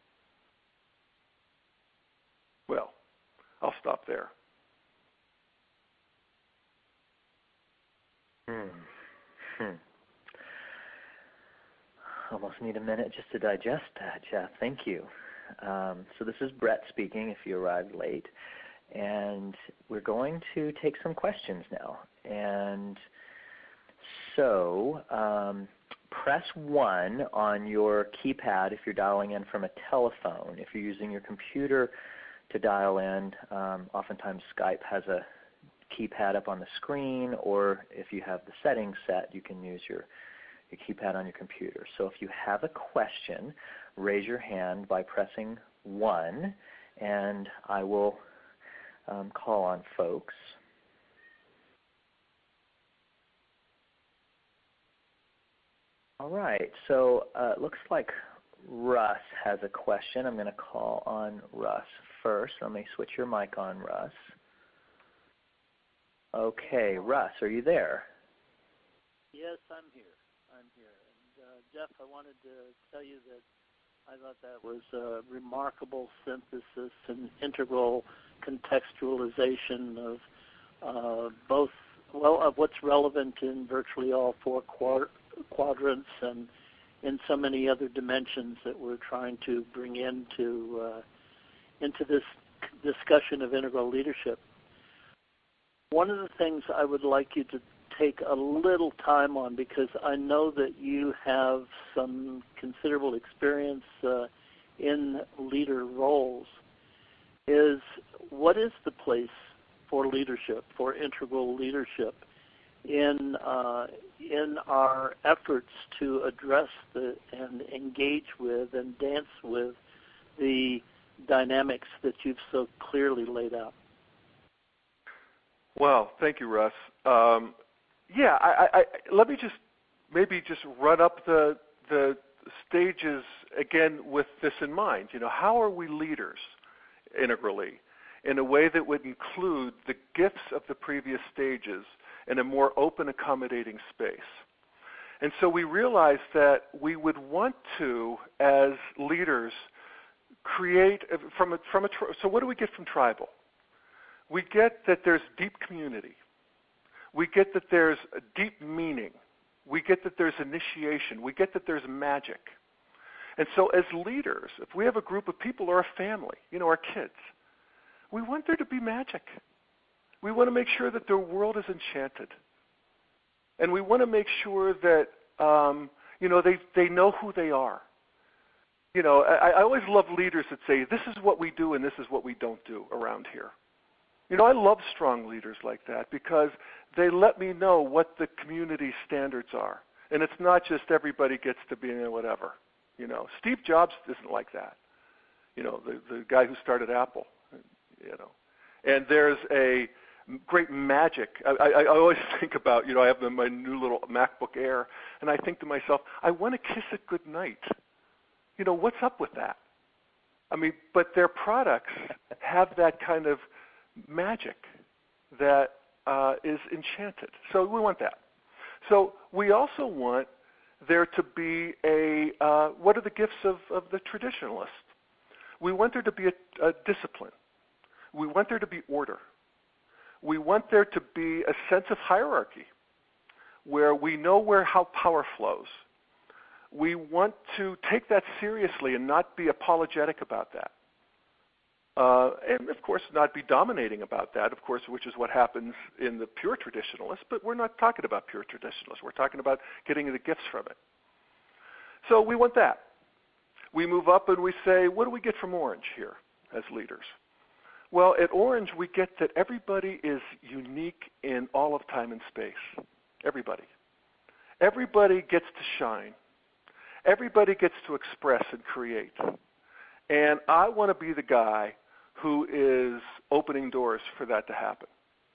well, I'll stop there. Hmm. Hmm. Almost need a minute just to digest that, Jeff. Thank you. Um, so this is Brett speaking, if you arrived late. And we're going to take some questions now. And so um, press one on your keypad if you're dialing in from a telephone. If you're using your computer to dial in, um, oftentimes Skype has a keypad up on the screen, or if you have the settings set, you can use your, your keypad on your computer. So if you have a question, raise your hand by pressing one, and I will um, call on folks. All right, so uh, it looks like Russ has a question. I'm going to call on Russ first. Let me switch your mic on, Russ. Okay, Russ, are you there? Yes, I'm here. I'm here. And uh, Jeff, I wanted to tell you that I thought that was a remarkable synthesis and integral contextualization of uh, both, well, of what's relevant in virtually all four quad- quadrants and in so many other dimensions that we're trying to bring into uh, into this discussion of integral leadership. One of the things I would like you to take a little time on, because I know that you have some considerable experience uh, in leader roles, is what is the place for leadership, for integral leadership, in uh, in our efforts to address the and engage with and dance with the dynamics that you've so clearly laid out? Well, thank you, Russ. Um, yeah, I, I, I, let me just maybe just run up the the stages again with this in mind. You know, how are we leaders integrally in a way that would include the gifts of the previous stages in a more open, accommodating space? And so we realized that we would want to, as leaders, create from a, from a so what do we get from tribal? We get that there's deep community. We get that there's a deep meaning. We get that there's initiation. We get that there's magic. And so as leaders, if we have a group of people or a family, you know, our kids, we want there to be magic. We want to make sure that their world is enchanted. And we want to make sure that, um, you know, they, they know who they are. You know, I, I always love leaders that say, this is what we do and this is what we don't do around here. You know, I love strong leaders like that because they let me know what the community standards are. And it's not just everybody gets to be in whatever. You know, Steve Jobs isn't like that. You know, the, the guy who started Apple, you know. And there's a, great magic. I, I, I always think about, you know, I have my new little MacBook Air, and I think to myself, I want to kiss it goodnight. You know, what's up with that? I mean, but their products have that kind of magic that uh, is enchanted. So we want that. So we also want there to be a, uh, what are the gifts of, of the traditionalist? We want there to be a, a discipline. We want there to be order. We want there to be a sense of hierarchy where we know where how power flows. We want to take that seriously and not be apologetic about that. Uh, and, of course, not be dominating about that, of course, which is what happens in the pure traditionalists, but we're not talking about pure traditionalists. We're talking about getting the gifts from it. So we want that. We move up and we say, what do we get from Orange here as leaders? Well, at Orange, we get that everybody is unique in all of time and space. Everybody. Everybody gets to shine. Everybody gets to express and create. And I want to be the guy who is opening doors for that to happen.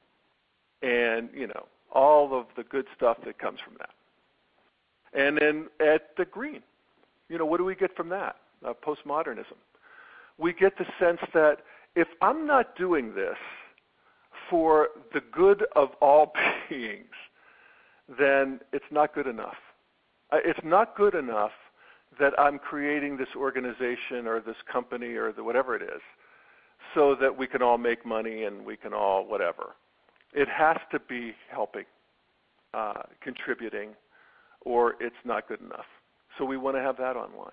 And, you know, all of the good stuff that comes from that. And then at the Green, you know, what do we get from that? Uh, postmodernism. We get the sense that if I'm not doing this for the good of all beings, then it's not good enough. Uh, it's not good enough that I'm creating this organization or this company or the whatever it is so that we can all make money and we can all whatever. It has to be helping, uh, contributing, or it's not good enough. So we want to have that online.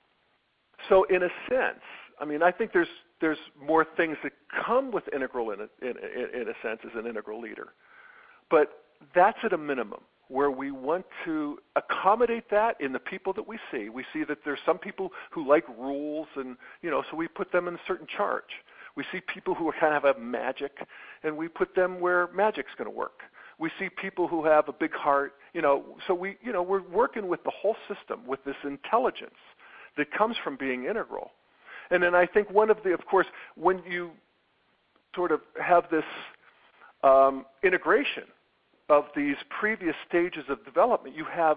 So in a sense, I mean, I think there's there's more things that come with Integral in a, in, in a sense as an Integral leader. But that's at a minimum, where we want to accommodate that in the people that we see. We see that there's some people who like rules, and, you know, so we put them in a certain charge. We see people who kind of have magic, and we put them where magic's going to work. We see people who have a big heart, you know, so we, you know, we're working with the whole system, with this intelligence that comes from being integral. And then I think one of the, of course, when you sort of have this um, integration of these previous stages of development, you have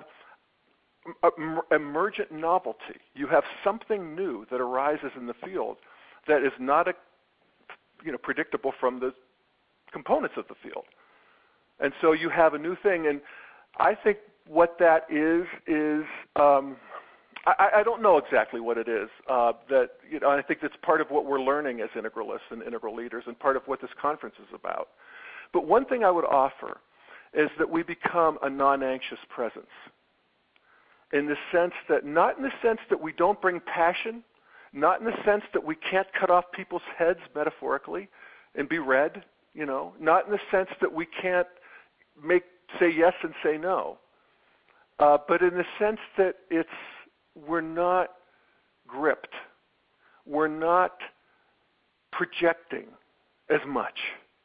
emergent novelty. You have something new that arises in the field that is not, a, you know, predictable from the components of the field. And so you have a new thing, and I think what that is is um, I, I don't know exactly what it is. Uh, that you know, I think that's part of what we're learning as integralists and integral leaders, and part of what this conference is about. But one thing I would offer is that we become a non-anxious presence, in the sense that not in the sense that we don't bring passion, not in the sense that we can't cut off people's heads metaphorically and be read, you know, not in the sense that we can't make say yes and say no, uh, but in the sense that it's we're not gripped, we're not projecting as much.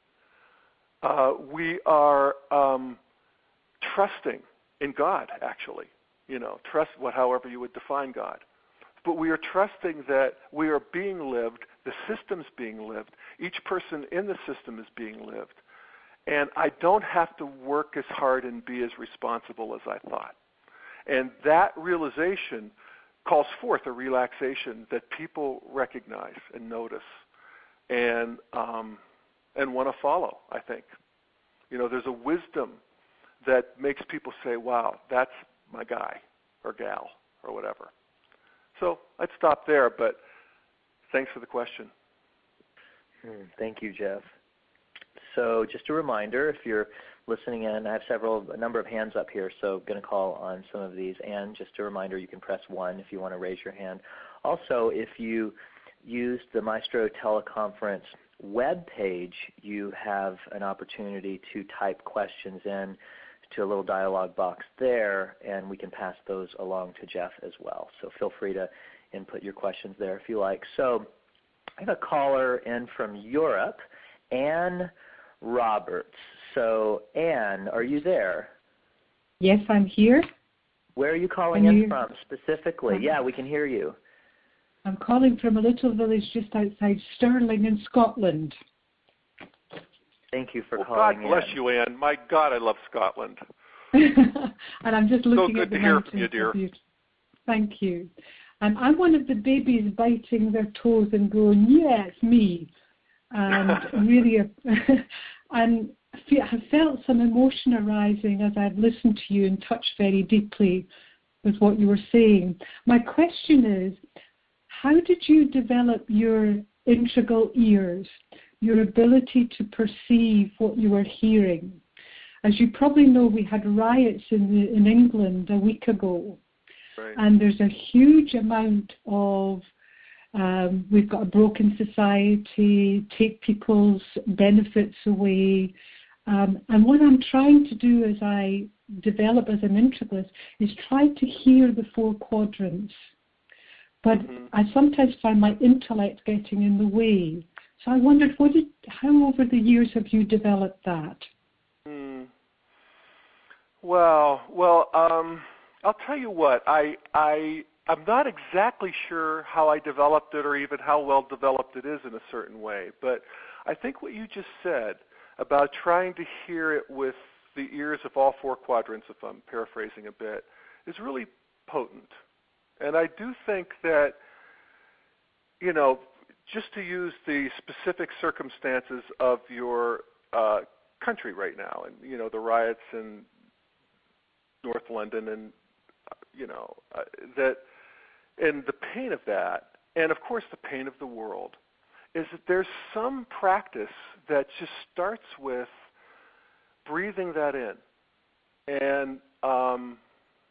Uh, we are um, trusting in God, actually, you know, trust what, however you would define God. But we are trusting that we are being lived, the system's being lived, each person in the system is being lived. And I don't have to work as hard and be as responsible as I thought. And that realization calls forth a relaxation that people recognize and notice and um, and want to follow, I think. You know, there's a wisdom that makes people say, wow, that's my guy or gal or whatever. So I'd stop there, but thanks for the question. Hmm, thank you, Jeff. So just a reminder, if you're listening in, I have several, a number of hands up here, so I'm going to call on some of these. And just a reminder, you can press one if you want to raise your hand. Also, if you used the Maestro teleconference web page, you have an opportunity to type questions in to a little dialog box there, and we can pass those along to Jeff as well. So feel free to input your questions there if you like. So I have a caller in from Europe, Anne Roberts. So Anne, are you there? Yes, I'm here. Where are you calling Can in you... from specifically? Um, yeah, we can hear you. I'm calling from a little village just outside Stirling in Scotland. Thank you for well, calling God bless in. you, Anne. My God, I love Scotland. And I'm just looking so at good the to hear mountains. from you, dear. Thank you. And I'm one of the babies biting their toes and going, yeah, it's me. And really, and I have felt some emotion arising as I've listened to you and touched very deeply with what you were saying. My question is, how did you develop your integral ears, your ability to perceive what you were hearing? As you probably know, we had riots in, the, in England a week ago. Right. And there's a huge amount of, um, we've got a broken society, take people's benefits away. Um, and what I'm trying to do as I develop as an integralist is try to hear the four quadrants. But mm-hmm. I sometimes find my intellect getting in the way. So I wondered, what did, how over the years have you developed that? Mm. Well, well, um, I'll tell you what. I, I, I'm not exactly sure how I developed it, or even how well developed it is in a certain way. But I think what you just said about trying to hear it with the ears of all four quadrants, if I'm paraphrasing a bit, is really potent. And I do think that, you know, just to use the specific circumstances of your uh, country right now, and, you know, the riots in North London, and, you know, uh, that, and the pain of that, and of course the pain of the world, is that there's some practice that just starts with breathing that in and um,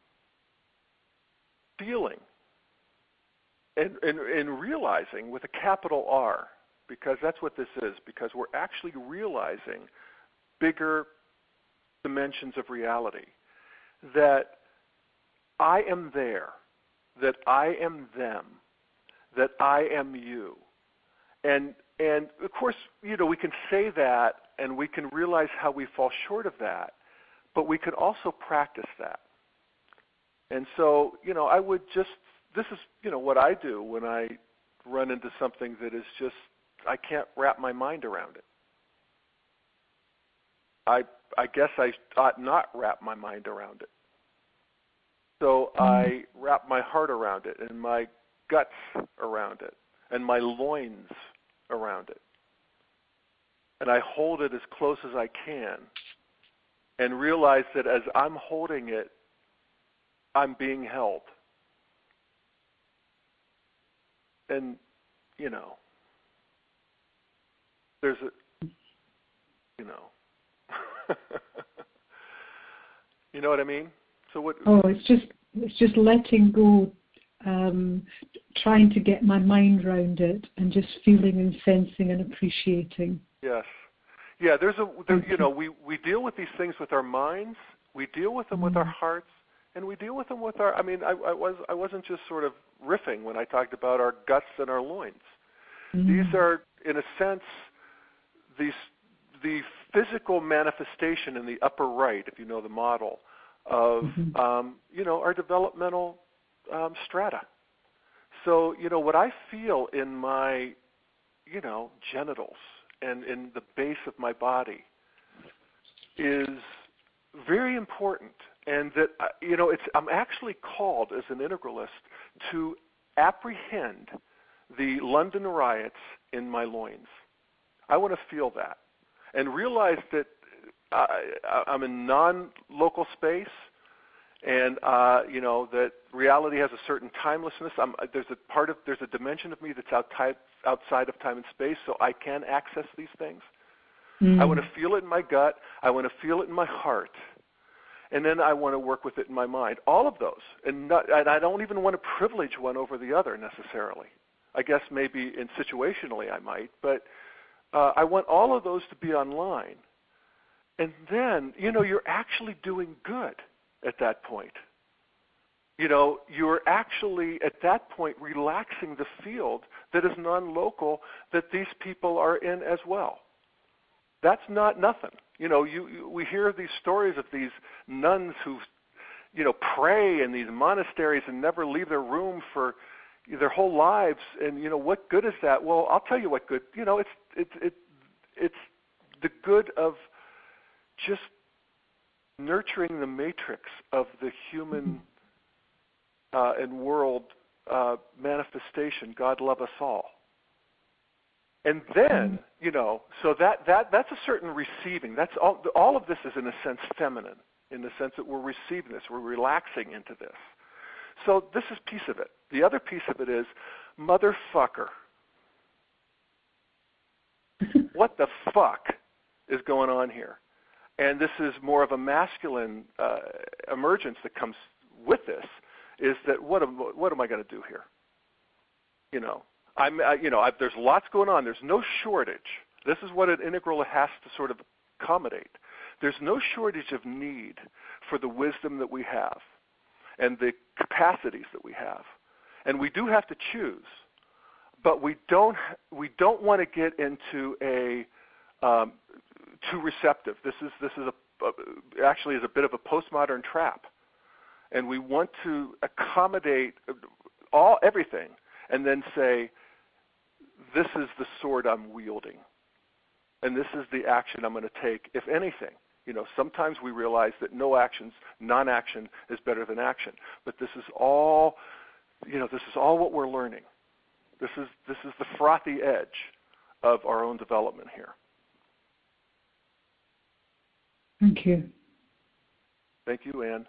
feeling and, and, and realizing with a capital R, because that's what this is, because we're actually realizing bigger dimensions of reality, that I am there, that I am them, that I am you. And and of course, you know, we can say that and we can realize how we fall short of that, but we could also practice that. And so, you know, I would just, this is, you know, what I do when I run into something that is just, I can't wrap my mind around it. I I guess I ought not wrap my mind around it. So I wrap my heart around it, and my guts around it, and my loins around it. And I hold it as close as I can, and realize that as I'm holding it, I'm being held. And, you know, there's a, you know, you know what I mean? So what? Oh, it's just it's just letting go, um, trying to get my mind around it, and just feeling and sensing and appreciating. Yes, yeah. There's a there, you know we, we deal with these things with our minds, we deal with them mm. with our hearts, and we deal with them with our. I mean, I, I was I wasn't just sort of riffing when I talked about our guts and our loins. Mm. These are, in a sense, these the physical manifestation in the upper right, if you know the model, of, mm-hmm. um, you know, our developmental um, strata. So, you know, what I feel in my, you know, genitals and in the base of my body is very important. And that, uh, you know, it's I'm actually called as an integralist to apprehend the London riots in my loins. I want to feel that and realize that I, I'm in non-local space, and uh, you know that reality has a certain timelessness. I'm, there's a part of there's a dimension of me that's outside outside of time and space, so I can access these things. Mm. I want to feel it in my gut. I want to feel it in my heart, and then I want to work with it in my mind. All of those, and, not, and I don't even want to privilege one over the other necessarily. I guess maybe in situationally I might, but uh, I want all of those to be online. And then, you know, you're actually doing good at that point. You know, you're actually at that point relaxing the field that is non-local that these people are in as well. That's not nothing. You know, you, you we hear these stories of these nuns who, you know, pray in these monasteries and never leave their room for their whole lives. And, you know, what good is that? Well, I'll tell you what good. You know, it's it's it, it's the good of just nurturing the matrix of the human uh, and world uh, manifestation, God love us all. And then, you know, so that, that that's a certain receiving. That's all. All of this is, in a sense, feminine, in the sense that we're receiving this, we're relaxing into this. So this is piece of it. The other piece of it is, motherfucker, what the fuck is going on here? And this is more of a masculine uh, emergence that comes with this. Is that what am what am I going to do here? You know. I'm, uh, you know, I, there's lots going on. There's no shortage. This is what an integral has to sort of accommodate. There's no shortage of need for the wisdom that we have and the capacities that we have. And we do have to choose, but we don't, we don't want to get into a um, too receptive. This is, this is a, uh, actually is a bit of a postmodern trap. And we want to accommodate all everything and then say, this is the sword I'm wielding, and this is the action I'm going to take, if anything. You know, sometimes we realize that no actions, non-action is better than action. But this is all, you know, this is all what we're learning. This is this is the frothy edge of our own development here. Thank you. Thank you, Anne.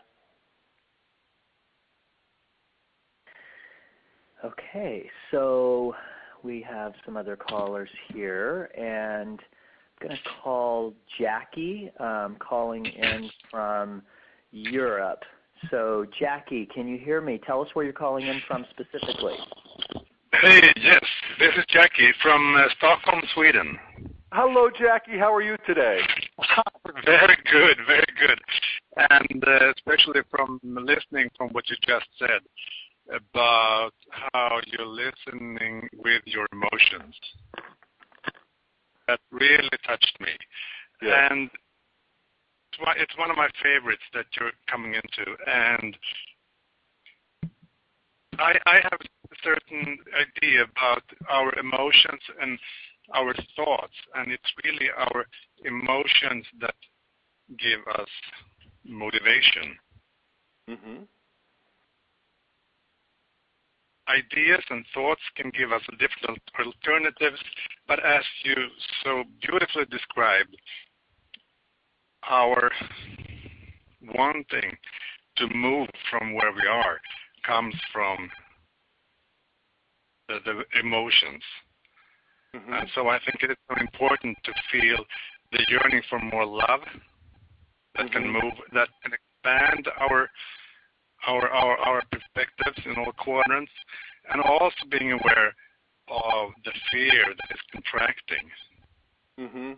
Okay, so we have some other callers here, and I'm going to call Jackie, um, calling in from Europe. So, Jackie, can you hear me? Tell us where you're calling in from specifically. Hey, yes, this is Jackie from uh, Stockholm, Sweden. Hello, Jackie. How are you today? Very good, very good. And uh, especially from listening from what you just said about how you're listening with your emotions. That really touched me. Yeah. And it's one of my favorites that you're coming into. And I, I have a certain idea about our emotions and our thoughts, and it's really our emotions that give us motivation. Mm-hmm. Ideas and thoughts can give us different alternatives, but as you so beautifully described, our wanting to move from where we are comes from the, the emotions. Mm-hmm. And so I think it is so important to feel the yearning for more love that mm-hmm. can move, that can expand our Our, our our perspectives in all quadrants, and also being aware of the fear that is contracting. Mm-hmm.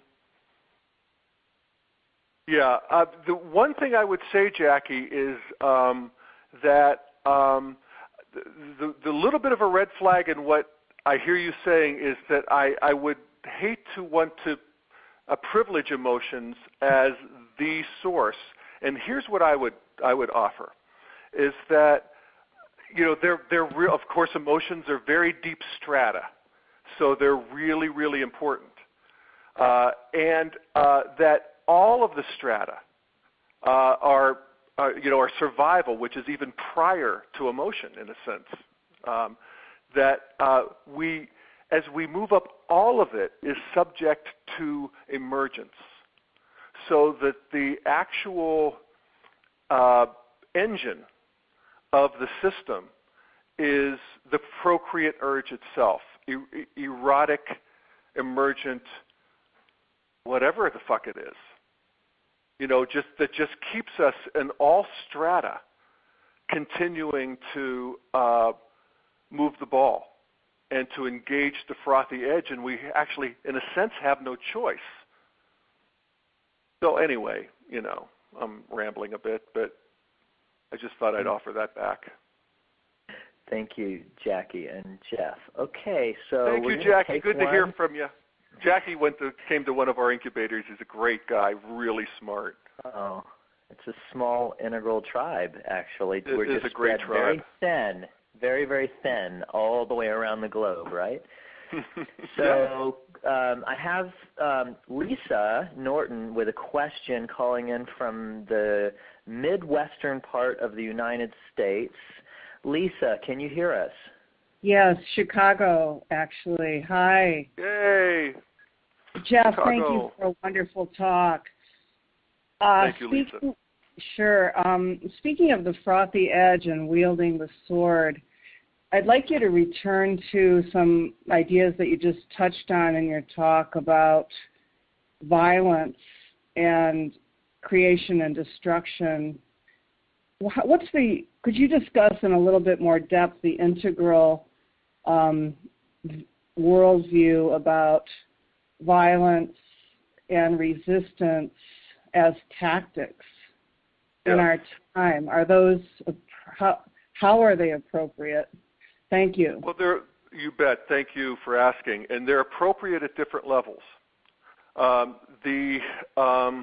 Yeah. Uh, the one thing I would say, Jackie, is um, that um, the, the the little bit of a red flag in what I hear you saying is that I, I would hate to want to uh, privilege emotions as the source. And here's what I would I would offer. Is that, you know, they're, they're real, of course, emotions are very deep strata, so they're really, really important. Uh, and uh, that all of the strata uh, are, uh, you know, are survival, which is even prior to emotion, in a sense. Um, that uh, we, as we move up, all of it is subject to emergence. So that the actual uh, engine of the system is the procreate urge itself, e- erotic, emergent, whatever the fuck it is. You know, just that just keeps us in all strata continuing to uh, move the ball and to engage the frothy edge, and we actually, in a sense, have no choice. So anyway, you know, I'm rambling a bit, but I just thought I'd offer that back. Thank you, Jackie and Jeff. Okay, so thank we're you, Jackie. take Good one. to hear from you. Jackie went to came to one of our incubators. He's a great guy, really smart. Oh, it's a small integral tribe, actually. It we're is just a great spread tribe. very thin, very very thin, all the way around the globe, right? So um, I have um, Lisa Norton with a question calling in from the Midwestern part of the United States. Lisa, can you hear us? Yes, Chicago, actually. Hi. Yay. Jeff, Chicago. Thank you for a wonderful talk. Uh, thank you, speaking, Lisa. Sure. Um, speaking of the frothy edge and wielding the sword, I'd like you to return to some ideas that you just touched on in your talk about violence and creation and destruction. What's the? Could you discuss in a little bit more depth the integral um, worldview about violence and resistance as tactics yeah. in our time? Are those how, how are they appropriate? Thank you. Well, they're, you bet. Thank you for asking. And they're appropriate at different levels. Um, the um,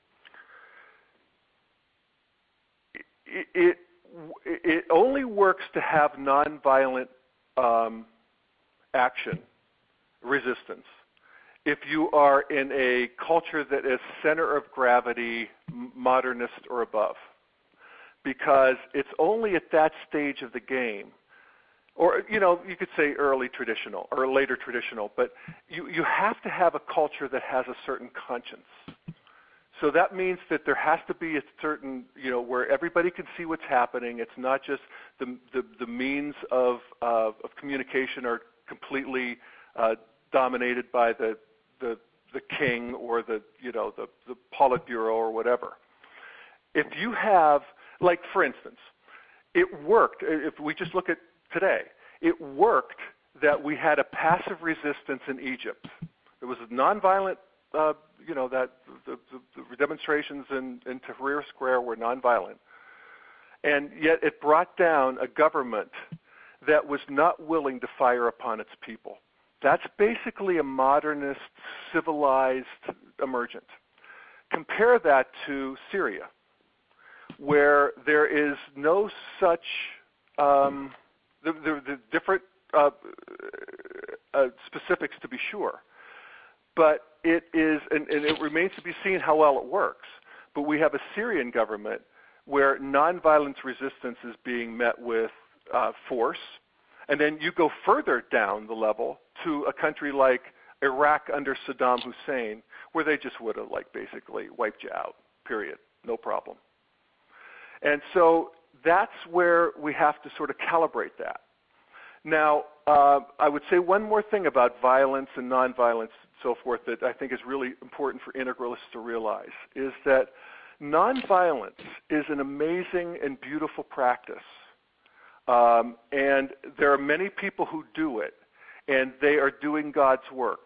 it, it it only works to have nonviolent um, action, resistance, if you are in a culture that is center of gravity, modernist or above, because it's only at that stage of the game, or, you know, you could say early traditional or later traditional, but you, you have to have a culture that has a certain conscience. So that means that there has to be a certain, you know, where everybody can see what's happening. It's not just the the, the means of, uh, of communication are completely uh, dominated by the, the the king or the, you know, the, the Politburo or whatever. If you have, like, for instance, it worked. If we just look at today, it worked that we had a passive resistance in Egypt. It was a nonviolent, uh, you know, that the, the, the demonstrations in, in Tahrir Square were nonviolent. And yet it brought down a government that was not willing to fire upon its people. That's basically a modernist, civilized emergent. Compare that to Syria, where there is no such, um, the, the, the different uh, uh, specifics to be sure, but it is, and, and it remains to be seen how well it works. But we have a Syrian government where nonviolence resistance is being met with uh, force, and then you go further down the level to a country like Iraq under Saddam Hussein, where they just would have, like, basically wiped you out, period, no problem. And so that's where we have to sort of calibrate that. Now, uh, I would say one more thing about violence and nonviolence and so forth that I think is really important for integralists to realize, is that nonviolence is an amazing and beautiful practice. Um, and there are many people who do it, and they are doing God's work.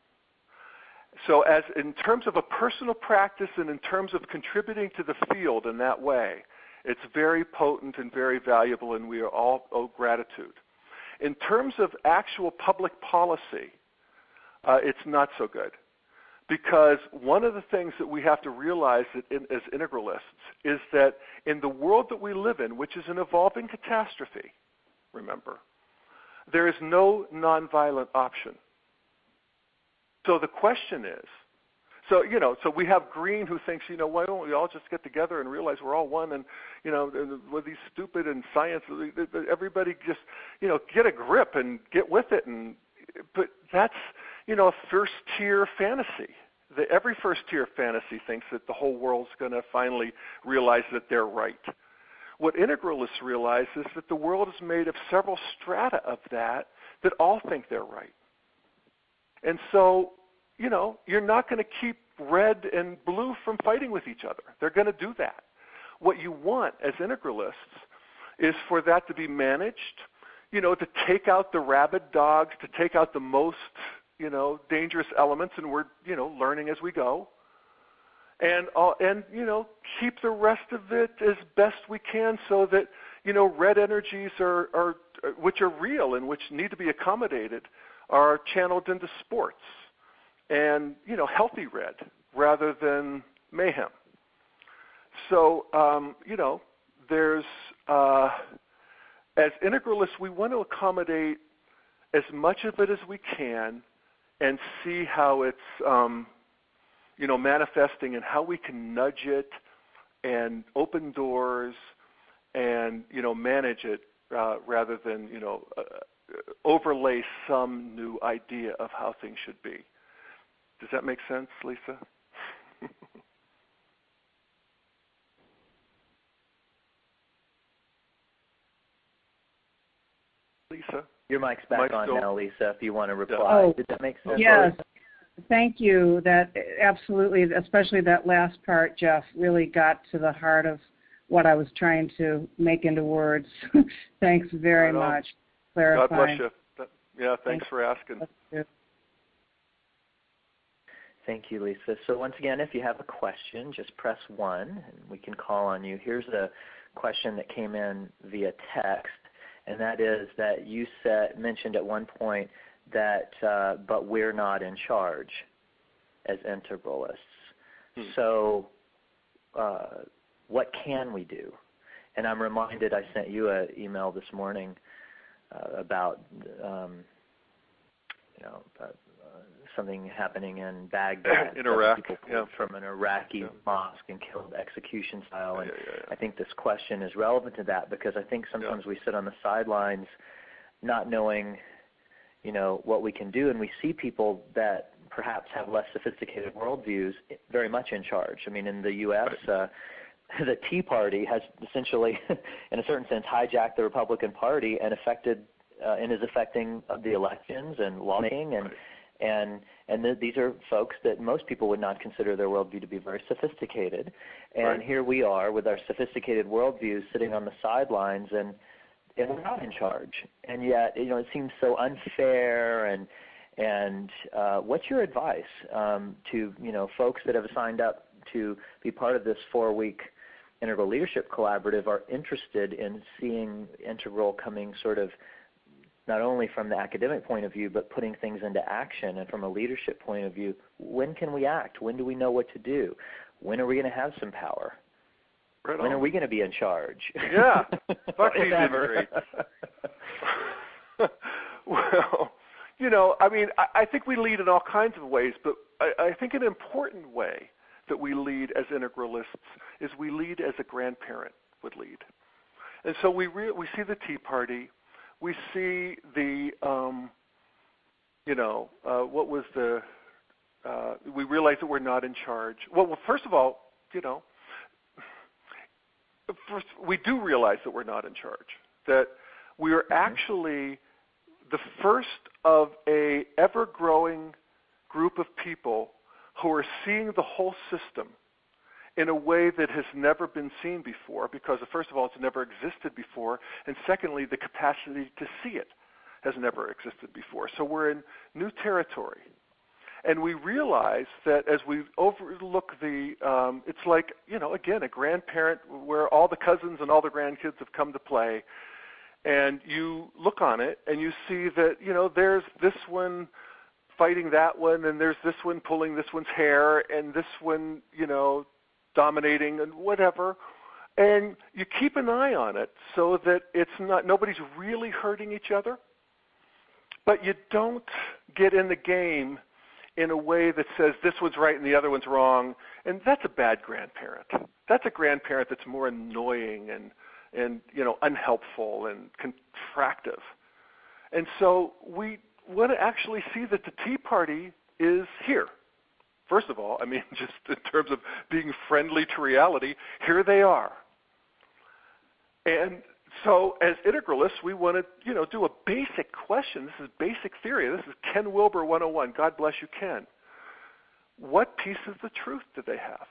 So as in terms of a personal practice and in terms of contributing to the field in that way, it's very potent and very valuable, and we are all owe gratitude. In terms of actual public policy, uh, it's not so good. Because one of the things that we have to realize that in, as integralists is that in the world that we live in, which is an evolving catastrophe, remember, there is no nonviolent option. So the question is, so, you know, so we have Green who thinks, you know, why don't we all just get together and realize we're all one, and, you know, with these stupid and science, everybody just, you know, get a grip and get with it. And but that's, you know, a first-tier fantasy. The, every first-tier fantasy thinks that the whole world's going to finally realize that they're right. What integralists realize is that the world is made of several strata of that that all think they're right. And so, you know, you're not going to keep red and blue from fighting with each other. They're going to do that. What you want as integralists is for that to be managed, you know, to take out the rabid dogs, to take out the most, you know, dangerous elements, and we're, you know, learning as we go. And, uh, and you know, keep the rest of it as best we can so that, you know, red energies are, are which are real and which need to be accommodated, are channeled into sports and, you know, healthy red rather than mayhem. So, um, you know, there's, uh, as integralists, we want to accommodate as much of it as we can and see how it's, um, you know, manifesting and how we can nudge it and open doors and, you know, manage it uh, rather than, you know, uh, overlay some new idea of how things should be. Does that make sense, Lisa? Lisa? Your mic's back Mic's on still... now, Lisa, if you want to reply. Oh, Did that make sense? Yes. Thank you. That absolutely, especially that last part, Jeff, really got to the heart of what I was trying to make into words. Thanks very much. Clarifying. God bless you. Yeah, thanks, thanks for asking. Thank you, Lisa. So once again, if you have a question, just press one, and we can call on you. Here's a question that came in via text, and that is that you said, mentioned at one point that, uh, but we're not in charge as integralists. Hmm. So uh, what can we do? And I'm reminded, I sent you an email this morning uh, about, um, you know, uh, something happening in Baghdad. In Iraq, people yeah. From an Iraqi yeah. mosque and killed execution style. And yeah, yeah, yeah. I think this question is relevant to that because I think sometimes yeah. we sit on the sidelines not knowing, you know, what we can do, and we see people that perhaps have less sophisticated worldviews very much in charge. I mean, in the U S, right. uh, the Tea Party has essentially, in a certain sense, hijacked the Republican Party and affected uh, and is affecting the elections and lawmaking, and right. and and th- these are folks that most people would not consider their worldview to be very sophisticated. And right. here we are with our sophisticated worldviews sitting on the sidelines, and and we're not in charge. And yet, you know, it seems so unfair. And and uh, what's your advice um, to you know folks that have signed up to be part of this four-week Integral Leadership Collaborative, are interested in seeing Integral coming sort of not only from the academic point of view, but putting things into action, and from a leadership point of view? When can we act? When do we know what to do? When are we going to have some power? Right when on. are we going to be in charge? Yeah, fuck these industries. Well, you know, I mean, I, I think we lead in all kinds of ways, but I, I think an important way that we lead as integralists is we lead as a grandparent would lead. And so we re- we see the Tea Party. We see the, um, you know, uh, what was the, uh, we realize that we're not in charge. Well, well, first of all, you know, first, we do realize that we're not in charge, that we are actually the first of a ever-growing group of people who are seeing the whole system in a way that has never been seen before, because first of all, it's never existed before, and secondly, the capacity to see it has never existed before. So we're in new territory. And we realize that as we overlook the, um, it's like, you know, again, a grandparent where all the cousins and all the grandkids have come to play, and you look on it and you see that, you know, there's this one fighting that one, and there's this one pulling this one's hair, and this one, you know, dominating and whatever, and you keep an eye on it so that it's not, nobody's really hurting each other, but you don't get in the game in a way that says this one's right and the other one's wrong, and that's a bad grandparent. That's a grandparent that's more annoying and, and you know, unhelpful and contractive. And so we want to actually see that the Tea Party is here. First of all, I mean, just in terms of being friendly to reality, here they are. And so as integralists, we want to, you know, do a basic question. This is basic theory. This is Ken Wilber one oh one. God bless you, Ken. What piece of the truth do they have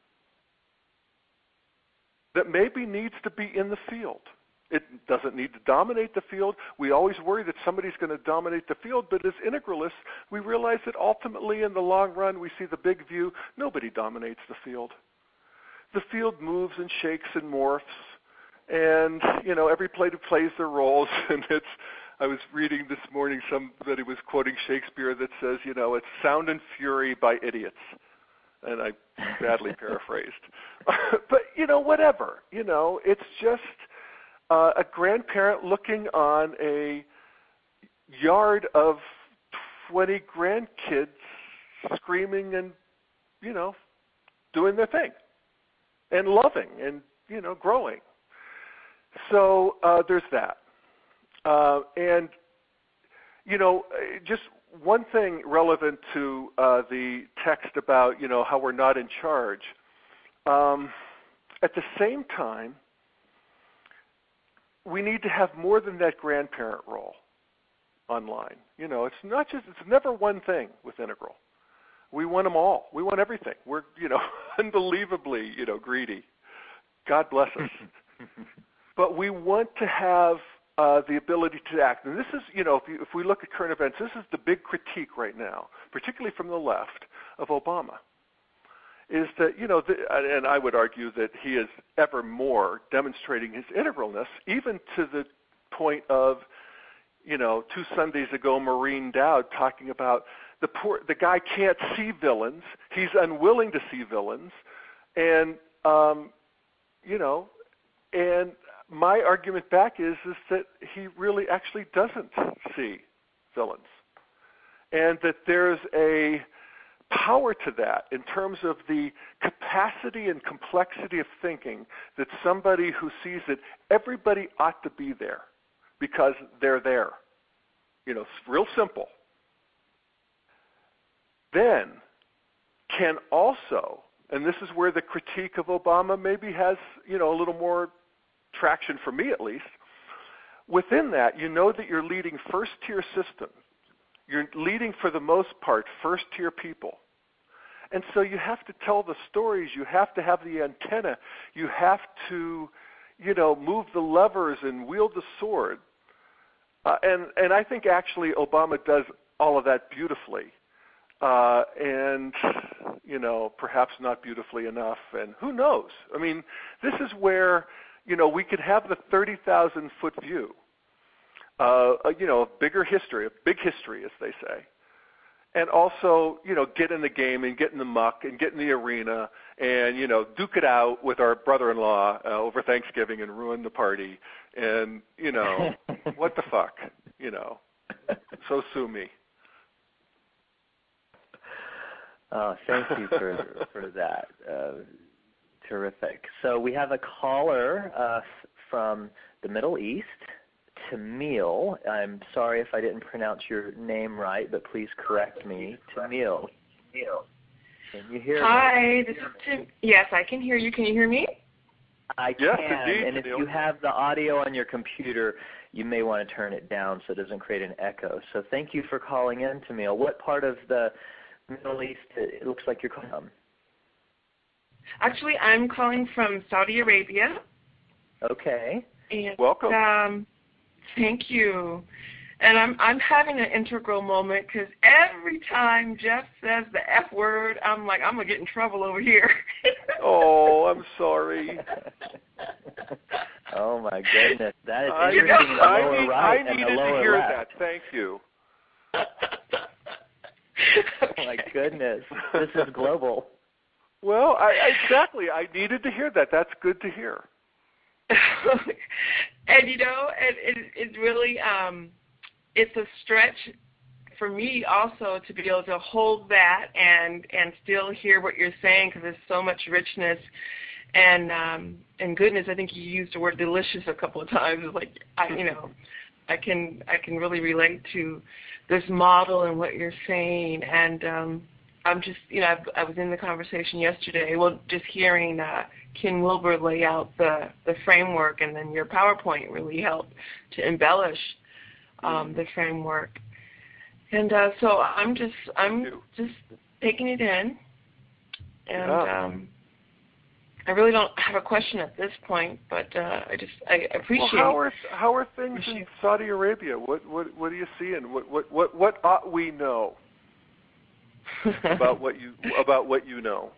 that maybe needs to be in the field? It doesn't need to dominate the field. We always worry that somebody's going to dominate the field, but as integralists, we realize that ultimately in the long run, we see the big view. Nobody dominates the field. The field moves and shakes and morphs, and, you know, every player plays their roles, and it's, I was reading this morning, somebody was quoting Shakespeare that says, you know, it's sound and fury by idiots. And I badly paraphrased. But, you know, whatever. You know, it's just Uh, a grandparent looking on a yard of twenty grandkids screaming and, you know, doing their thing and loving and, you know, growing. So uh, there's that. Uh, and, you know, just one thing relevant to uh, the text about, you know, how we're not in charge. Um, at the same time, we need to have more than that grandparent role online. You know, it's not just, it's never one thing with Integral. We want them all. We want everything. We're, you know, unbelievably, you know, greedy. God bless us. But we want to have uh, the ability to act. And this is, you know, if, you, if we look at current events, this is the big critique right now, particularly from the left, of Obama, is that, you know, the, and I would argue that he is ever more demonstrating his integralness, even to the point of, you know, two Sundays ago, Maureen Dowd talking about the poor, the guy can't see villains. He's unwilling to see villains. And, um, you know, and my argument back is, is that he really actually doesn't see villains. And that there's a power to that in terms of the capacity and complexity of thinking that somebody who sees that everybody ought to be there because they're there. You know, it's real simple. Then can also, and this is where the critique of Obama maybe has, you know, a little more traction for me at least, within that you know that you're leading first-tier systems. You're leading, for the most part, first-tier people. And so you have to tell the stories. You have to have the antenna. You have to, you know, move the levers and wield the sword. Uh, and, and I think actually Obama does all of that beautifully. Uh, and, you know, perhaps not beautifully enough. And who knows? I mean, this is where, you know, we could have the thirty thousand foot view. Uh, you know, a bigger history, a big history, as they say. And also, you know, get in the game and get in the muck and get in the arena and, you know, duke it out with our brother-in-law uh, over Thanksgiving and ruin the party. And, you know, what the fuck, you know. So sue me. Oh, thank you for, for that. Uh, terrific. So we have a caller uh, from the Middle East. Tamil, I'm sorry if I didn't pronounce your name right, but please correct me. Tamil. Can you hear Hi, me? Hi, this is Tim. Yes, I can hear you. Can you hear me? I yes, can, indeed, and if Tamil. you have the audio on your computer, you may want to turn it down so it doesn't create an echo. So thank you for calling in, Tamil. What part of the Middle East, it looks like you're calling from? Actually, I'm calling from Saudi Arabia. Okay. And, Welcome. Um, Thank you. And I'm I'm having an integral moment because every time Jeff says the F word, I'm like, I'm going to get in trouble over here. Oh, I'm sorry. Oh, my goodness. That is I, interesting in the I, lower need, right I and needed the lower to hear left. that. Thank you. Oh, my goodness. This is global. Well, I, exactly. I needed to hear that. That's good to hear. And, you know, it, it, it's really, um, it's a stretch for me also to be able to hold that and, and still hear what you're saying because there's so much richness and um, and goodness. I think you used the word delicious a couple of times. It's like, I, you know, I can I can really relate to this model and what you're saying. And um, I'm just, you know, I, I was in the conversation yesterday, well, just hearing uh, Ken Wilber lay out the, the framework, and then your PowerPoint really helped to embellish um, the framework. And uh, so I'm just I'm just taking it in, and yeah. um, I really don't have a question at this point, but uh, I just I appreciate. Well, how are how are things in Saudi Arabia? What what what are you seeing? What what what what ought we know about what you about what you know?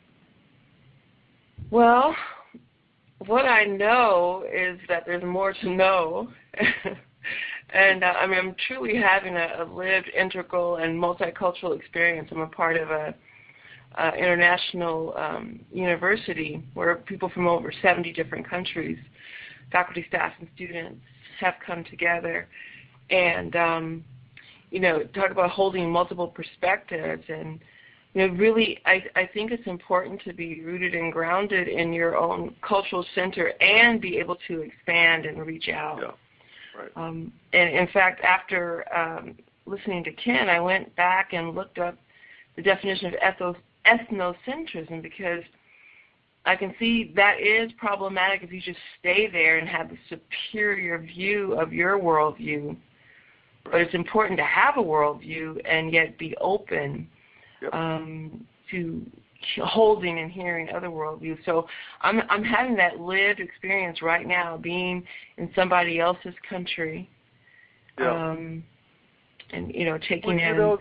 Well, what I know is that there's more to know. And, uh, I mean, I'm truly having a, a lived, integral, and multicultural experience. I'm a part of a, a international um, university where people from over seventy different countries, faculty, staff, and students, have come together. and um, you know, talk about holding multiple perspectives, and you know, really, I, I think it's important to be rooted and grounded in your own cultural center and be able to expand and reach out. Yeah, right. Um, and in fact, after um, listening to Ken, I went back and looked up the definition of ethos, ethnocentrism, because I can see that is problematic if you just stay there and have the superior view of your worldview. But it's important to have a worldview and yet be open Yep. Um, to holding and hearing other worldviews. So I'm I'm having that lived experience right now, being in somebody else's country, yeah. um, and you know, taking well, you in. Know,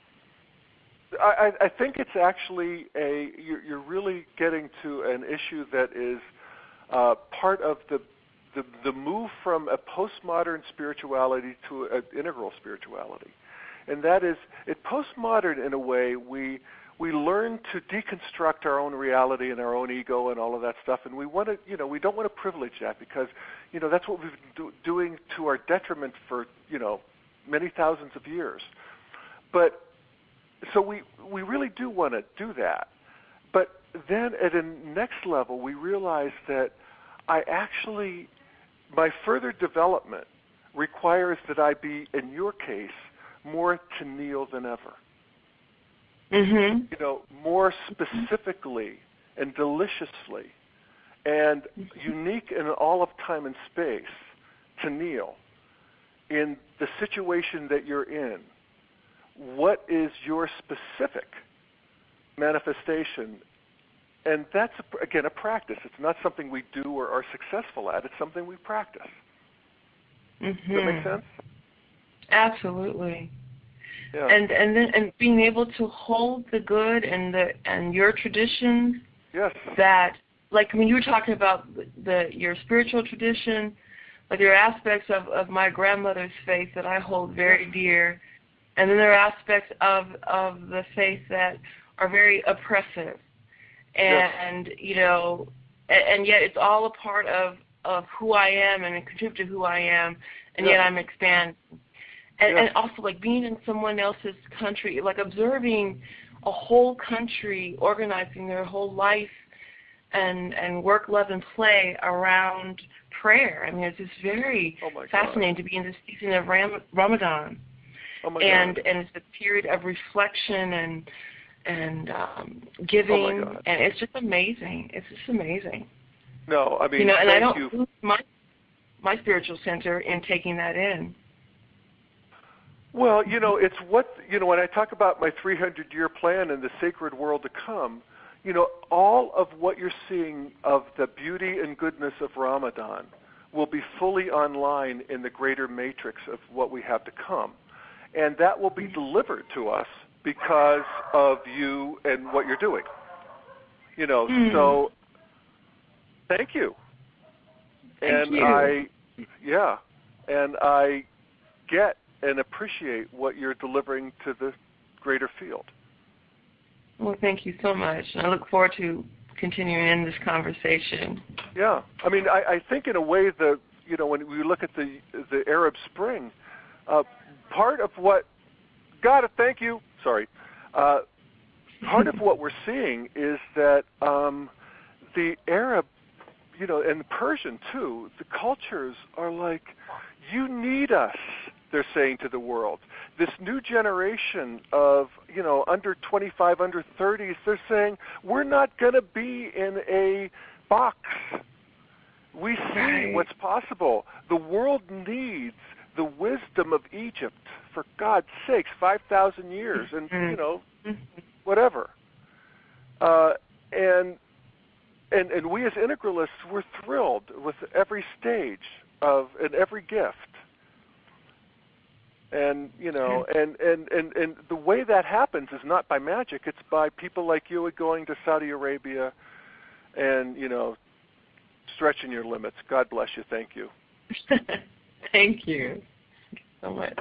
I, I think it's actually a you're, you're really getting to an issue that is uh, part of the, the the move from a postmodern spirituality to an integral spirituality. And that is, at postmodern, in a way, we we learn to deconstruct our own reality and our own ego and all of that stuff. And we want to, you know, we don't want to privilege that because, you know, that's what we've been do, doing to our detriment for, you know, many thousands of years. But so we we really do want to do that. But then at a next level, we realize that I actually, my further development requires that I be, in your case, more Tennille than ever. Mm-hmm. You know, more specifically and deliciously and unique in all of time and space, Tennille, in the situation that you're in. What is your specific manifestation? And that's, again, a practice. It's not something we do or are successful at. It's something we practice. Mm-hmm. Does that make sense? Absolutely. Yeah. And and then and being able to hold the good and the and your traditions. Yes. That, like when you were talking about the your spiritual tradition, like there are aspects of, of my grandmother's faith that I hold very dear, and then there are aspects of of the faith that are very oppressive, and yes. you know, and, and yet it's all a part of of who I am and contribute to who I am, and yes. yet I'm expanding. And, yes. and also, like, being in someone else's country, like observing a whole country organizing their whole life and, and work, love, and play around prayer. I mean, it's just very oh fascinating God. to be in this season of Ram- Ramadan. Oh my and God. and it's a period of reflection and and um, giving, oh my God. and it's just amazing. It's just amazing. No, I mean, you know, and thank I don't you. lose my my spiritual center in taking that in. Well, you know, it's what, you know, when I talk about my three hundred year plan and the sacred world to come, you know, all of what you're seeing of the beauty and goodness of Ramadan will be fully online in the greater matrix of what we have to come. And that will be delivered to us because of you and what you're doing. You know, mm. so thank you. Thank and you. I, yeah, and I get and appreciate what you're delivering to the greater field. Well, thank you so much. I look forward to continuing in this conversation. Yeah, I mean, I, I think in a way the, you know, when we look at the the Arab Spring, uh, part of what, God, thank you, sorry, uh, part of what we're seeing is that um, the Arab, you know, and the Persian too, the cultures are like, you need us, they're saying to the world. This new generation of, you know, under twenty-five, under thirties, they're saying, we're not going to be in a box. We see right. what's possible. The world needs the wisdom of Egypt, for God's sakes, five thousand years, and, mm-hmm. you know, whatever. Uh, and, and and we as integralists, we're thrilled with every stage of and every gift. And, you know, and, and, and, and the way that happens is not by magic. It's by people like you going to Saudi Arabia and, you know, stretching your limits. God bless you. Thank you. Thank you. Thank you so much.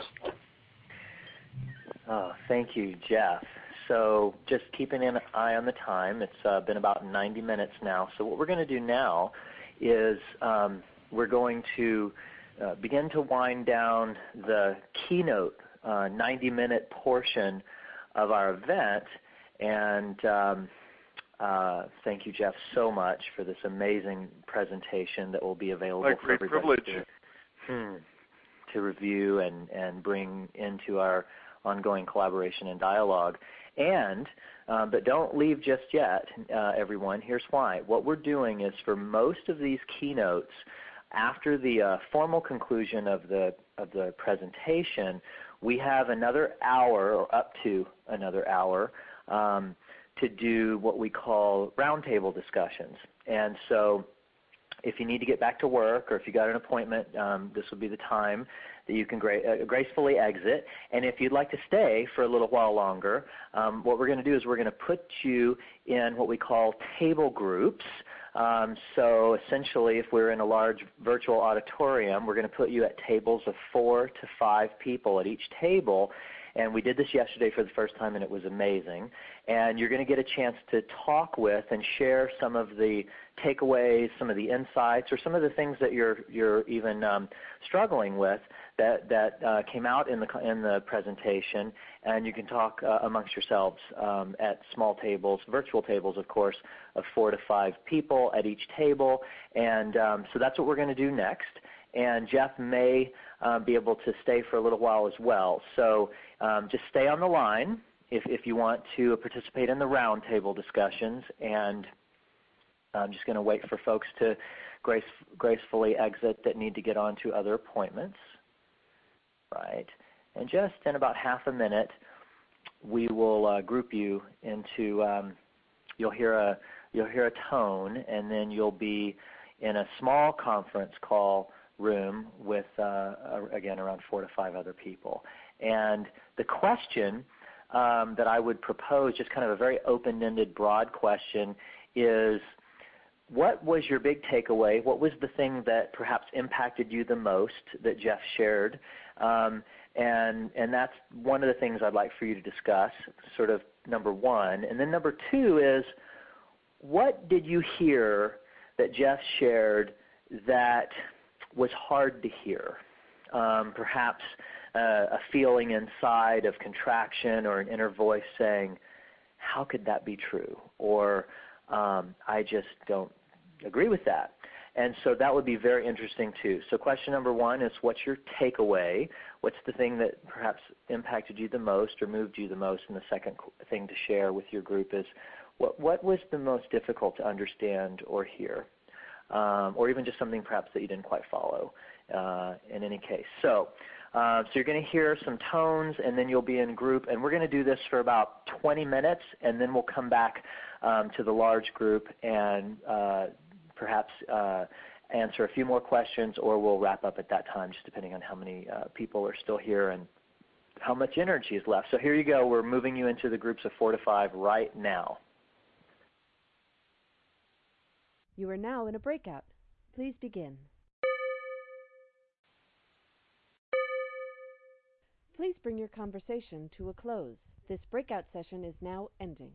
Oh, thank you, Jeff. So just keeping an eye on the time. It's uh, been about ninety minutes now. So what we're going to do now is um, we're going to uh, begin to wind down the keynote uh, ninety-minute portion of our event. And um, uh, thank you, Jeff, so much for this amazing presentation that will be available My for great everybody privilege. to, hmm, to review and, and bring into our ongoing collaboration and dialogue. And, um, but don't leave just yet, uh, everyone. Here's why. What we're doing is for most of these keynotes, after the uh, formal conclusion of the, of the presentation, we have another hour, or up to another hour, um, to do what we call roundtable discussions. And so if you need to get back to work or if you got an appointment, um, this will be the time that you can gra uh, gracefully exit. And if you'd like to stay for a little while longer, um, what we're going to do is we're going to put you in what we call table groups. Um, so essentially, if we're in a large virtual auditorium, we're going to put you at tables of four to five people at each table. And we did this yesterday for the first time, and it was amazing. And you're going to get a chance to talk with and share some of the takeaways, some of the insights, or some of the things that you're you're even um, struggling with that that uh, came out in the in the presentation. And you can talk uh, amongst yourselves um, at small tables, virtual tables, of course, of four to five people at each table. And um, so that's what we're going to do next. And Jeff may uh, be able to stay for a little while as well. So um, just stay on the line if, if you want to participate in the roundtable discussions. And I'm just going to wait for folks to grace, gracefully exit that need to get on to other appointments. Right. And just in about half a minute, we will uh, group you into, um, you'll hear a, you'll hear a tone, and then you'll be in a small conference call room with, uh, again, around four to five other people. And the question um, that I would propose, just kind of a very open-ended, broad question, is what was your big takeaway? What was the thing that perhaps impacted you the most that Jeff shared? Um, and, and that's one of the things I'd like for you to discuss, sort of number one. And then number two is, what did you hear that Jeff shared that was hard to hear? Um, perhaps uh, a feeling inside of contraction or an inner voice saying, how could that be true? Or um, I just don't agree with that. And so that would be very interesting too. So question number one is, what's your takeaway? What's the thing that perhaps impacted you the most or moved you the most? And the second thing to share with your group is, what, what was the most difficult to understand or hear? Um, or even just something perhaps that you didn't quite follow uh, in any case. So, uh, so you're going to hear some tones, and then you'll be in group, and we're going to do this for about twenty minutes, and then we'll come back um, to the large group and uh, perhaps uh, answer a few more questions, or we'll wrap up at that time, just depending on how many uh, people are still here and how much energy is left. So here you go. We're moving you into the groups of four to five right now. You are now in a breakout. Please begin. Please bring your conversation to a close. This breakout session is now ending.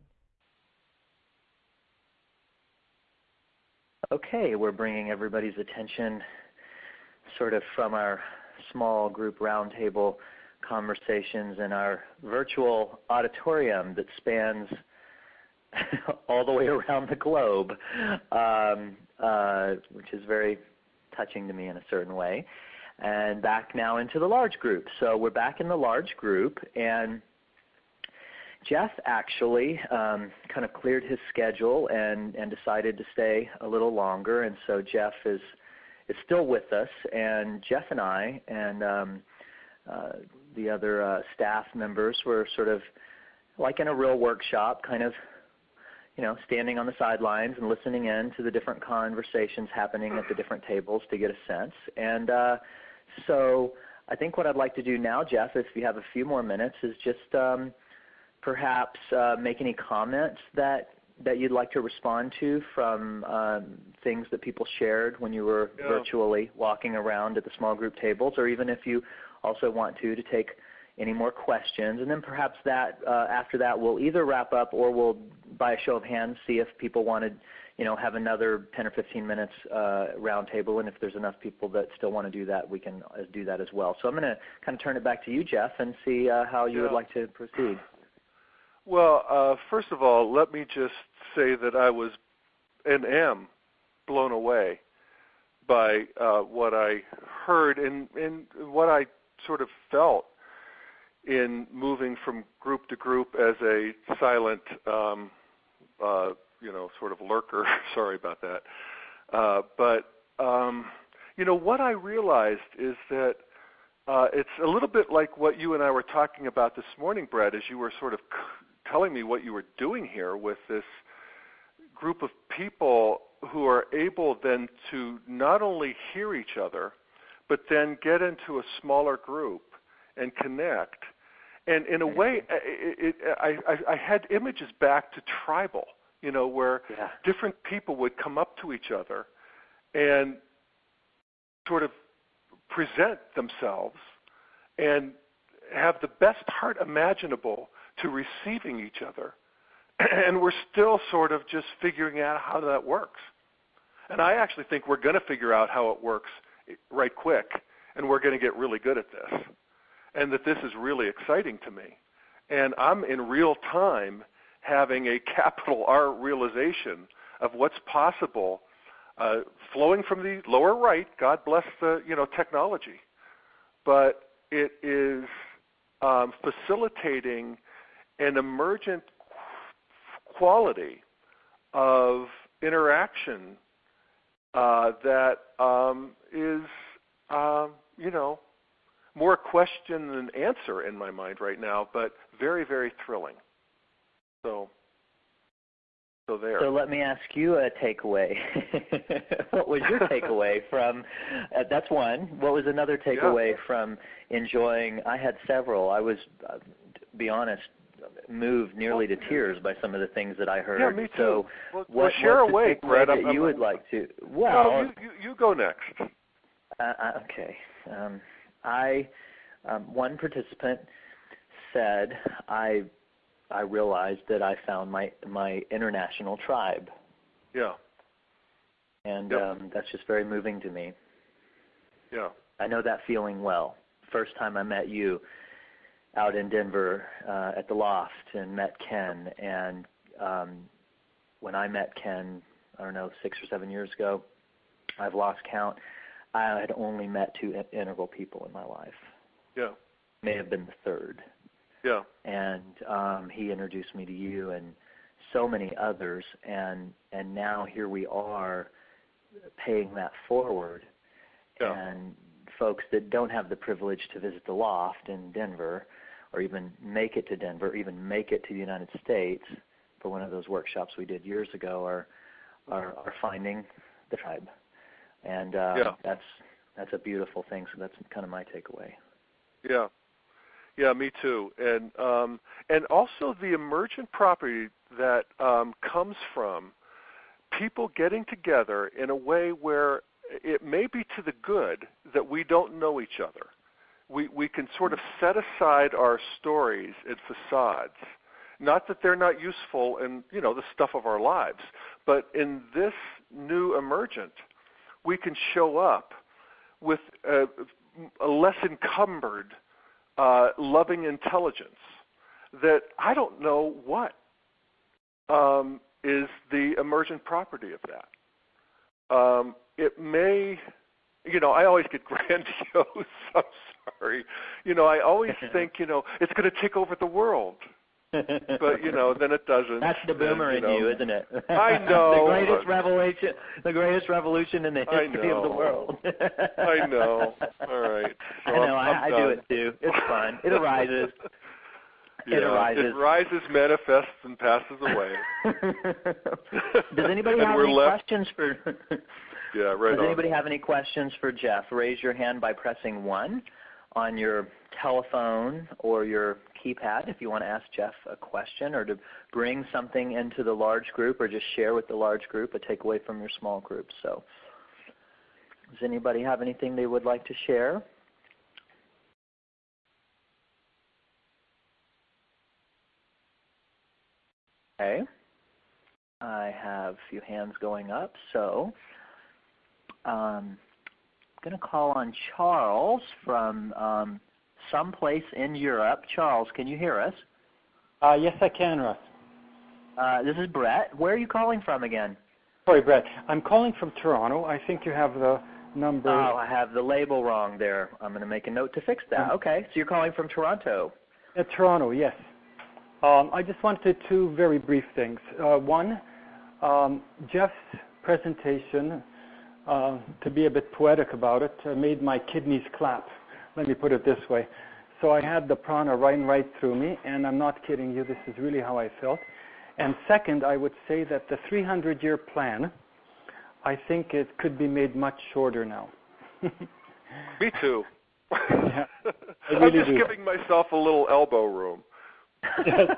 Okay, we're bringing everybody's attention sort of from our small group roundtable conversations in our virtual auditorium that spans all the way around the globe, um, uh, which is very touching to me in a certain way. And back now into the large group. So we're back in the large group, and Jeff actually um, kind of cleared his schedule and, and decided to stay a little longer. And so Jeff is is still with us, and Jeff and I and um, uh, the other uh, staff members were sort of like in a real workshop, kind of, you know, standing on the sidelines and listening in to the different conversations happening at the different tables to get a sense. And uh, so I think what I'd like to do now, Jeff, if you have a few more minutes, is just um, perhaps uh, make any comments that that you'd like to respond to from um, things that people shared when you were yeah. virtually walking around at the small group tables, or even if you also want to, to take any more questions. And then perhaps that uh, after that we'll either wrap up or we'll by a show of hands, see if people wanted, you know, have another ten or fifteen minutes uh, round table, and if there's enough people that still want to do that, we can uh, do that as well. So I'm going to kind of turn it back to you, Jeff, and see uh, how you yeah. would like to proceed. Well, uh, first of all, let me just say that I was and am blown away by uh, what I heard and, and what I sort of felt in moving from group to group as a silent, um, uh, you know, sort of lurker. Sorry about that. Uh, but, um, you know, what I realized is that uh, it's a little bit like what you and I were talking about this morning, Brett, as you were sort of c- telling me what you were doing here with this group of people who are able then to not only hear each other, but then get into a smaller group and connect. And in a way, it, it, I, I, I had images back to tribal, you know, where yeah. different people would come up to each other and sort of present themselves and have the best heart imaginable to receiving each other. And we're still sort of just figuring out how that works. And I actually think we're going to figure out how it works right quick, and we're going to get really good at this. And that this is really exciting to me. And I'm in real time having a capital R realization of what's possible, uh, flowing from the lower right. God bless the you know technology, but it is um, facilitating an emergent quality of interaction uh, that um, is uh, you know. more question than answer in my mind right now, but very, very thrilling. So, so there. So let me ask you a takeaway. What was your takeaway from, uh, that's one. What was another takeaway yeah. from enjoying, I had several. I was, uh, to be honest, moved nearly to tears by some of the things that I heard. Yeah, me too. So well, what, well, share what's away, the Brett. that I'm, you I'm, would like to, well. No, you, you, you go next. Uh, okay. Um, I, um, one participant said, I, I realized that I found my, my international tribe. Yeah. And yep. um, that's just very moving to me. Yeah. I know that feeling well. First time I met you out in Denver uh, at the Loft and met Ken. And um, when I met Ken, I don't know, six or seven years ago, I've lost count. I had only met two integral people in my life. Yeah. May have been the third. Yeah. And um, he introduced me to you and so many others, and and now here we are paying that forward. Yeah. And folks that don't have the privilege to visit the Loft in Denver, or even make it to Denver, or even make it to the United States for one of those workshops we did years ago, are are, are finding the tribe. And uh, yeah. that's that's a beautiful thing. So that's kind of my takeaway. Yeah, yeah, me too. And um, and also the emergent property that um, comes from people getting together in a way where it may be to the good that we don't know each other. We we can sort of set aside our stories and facades. Not that they're not useful in you know the stuff of our lives, but in this new emergent, we can show up with a, a less encumbered, uh, loving intelligence that I don't know what um, is the emergent property of that. Um, it may, you know, I always get grandiose. I'm sorry. You know, I always think, you know, it's going to take over the world. But you know, then it doesn't. That's the boomer and, you in know, you, isn't it? I know. the greatest revelation, the greatest revolution in the history of the world. I know. All right. So I know. I'm, I, I'm I do it too. It's fun. It arises. Yeah, it arises. It rises, manifests, and passes away. Does anybody and have we're any left... questions for? yeah, right. Does on. anybody have any questions for Jeff? Raise your hand by pressing one on your telephone or your keypad if you want to ask Jeff a question or to bring something into the large group or just share with the large group a takeaway from your small group. So does anybody have anything they would like to share? Okay. I have a few hands going up, so um, I'm going to call on Charles from um, someplace in Europe. Charles, can you hear us? Uh, yes, I can, Russ. Uh, this is Brett. Where are you calling from again? Sorry, Brett. I'm calling from Toronto. I think you have the number. Oh, I have the label wrong there. I'm going to make a note to fix that. Okay, so you're calling from Toronto. Uh, Toronto, yes. Um, I just wanted two very brief things. Uh, one, um, Jeff's presentation, uh, to be a bit poetic about it, uh, made my kidneys clap. Let me put it this way. So I had the prana running right through me, and I'm not kidding you. This is really how I felt. And second, I would say that the three hundred year plan, I think it could be made much shorter now. Me too. Yeah, I'm really just do. giving myself a little elbow room. Yes.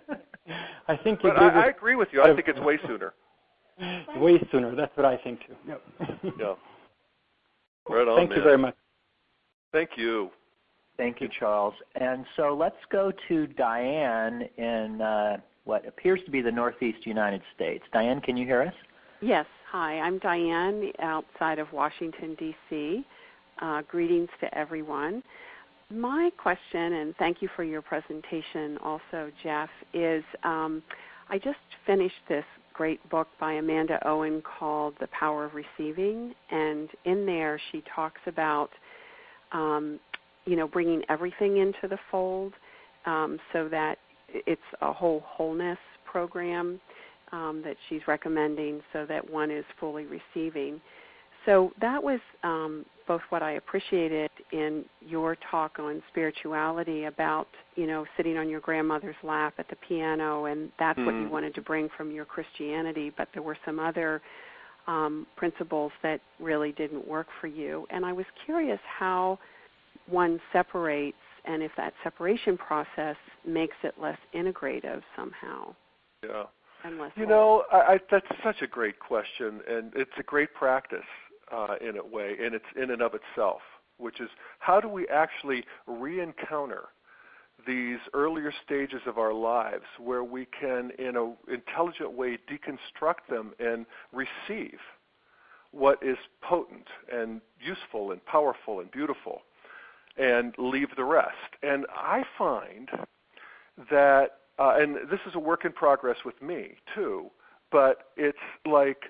I think you But gave I, I it agree with you. I think it's way sooner. way sooner. That's what I think too. Yep. Yeah. Right on, Thank man. you very much. Thank you. Thank you, Charles. And so let's go to Diane in uh, what appears to be the Northeast United States. Diane, can you hear us? Yes. Hi, I'm Diane outside of Washington, D C Uh, greetings to everyone. My question, and thank you for your presentation also, Jeff, is um, I just finished this great book by Amanda Owen called The Power of Receiving, and in there she talks about, um, you know, bringing everything into the fold um, so that it's a whole wholeness program um, that she's recommending so that one is fully receiving. So that was um, both what I appreciated in your talk on spirituality about, you know, sitting on your grandmother's lap at the piano, and that's mm. what you wanted to bring from your Christianity, but there were some other um, principles that really didn't work for you. And I was curious how one separates and if that separation process makes it less integrative somehow. Yeah. And less you know, I, I, that's such a great question, and it's a great practice. Uh, in a way, and it's in and of itself, which is how do we actually re-encounter these earlier stages of our lives where we can, in an intelligent way, deconstruct them and receive what is potent and useful and powerful and beautiful and leave the rest. And I find that, uh, and this is a work in progress with me too, but it's like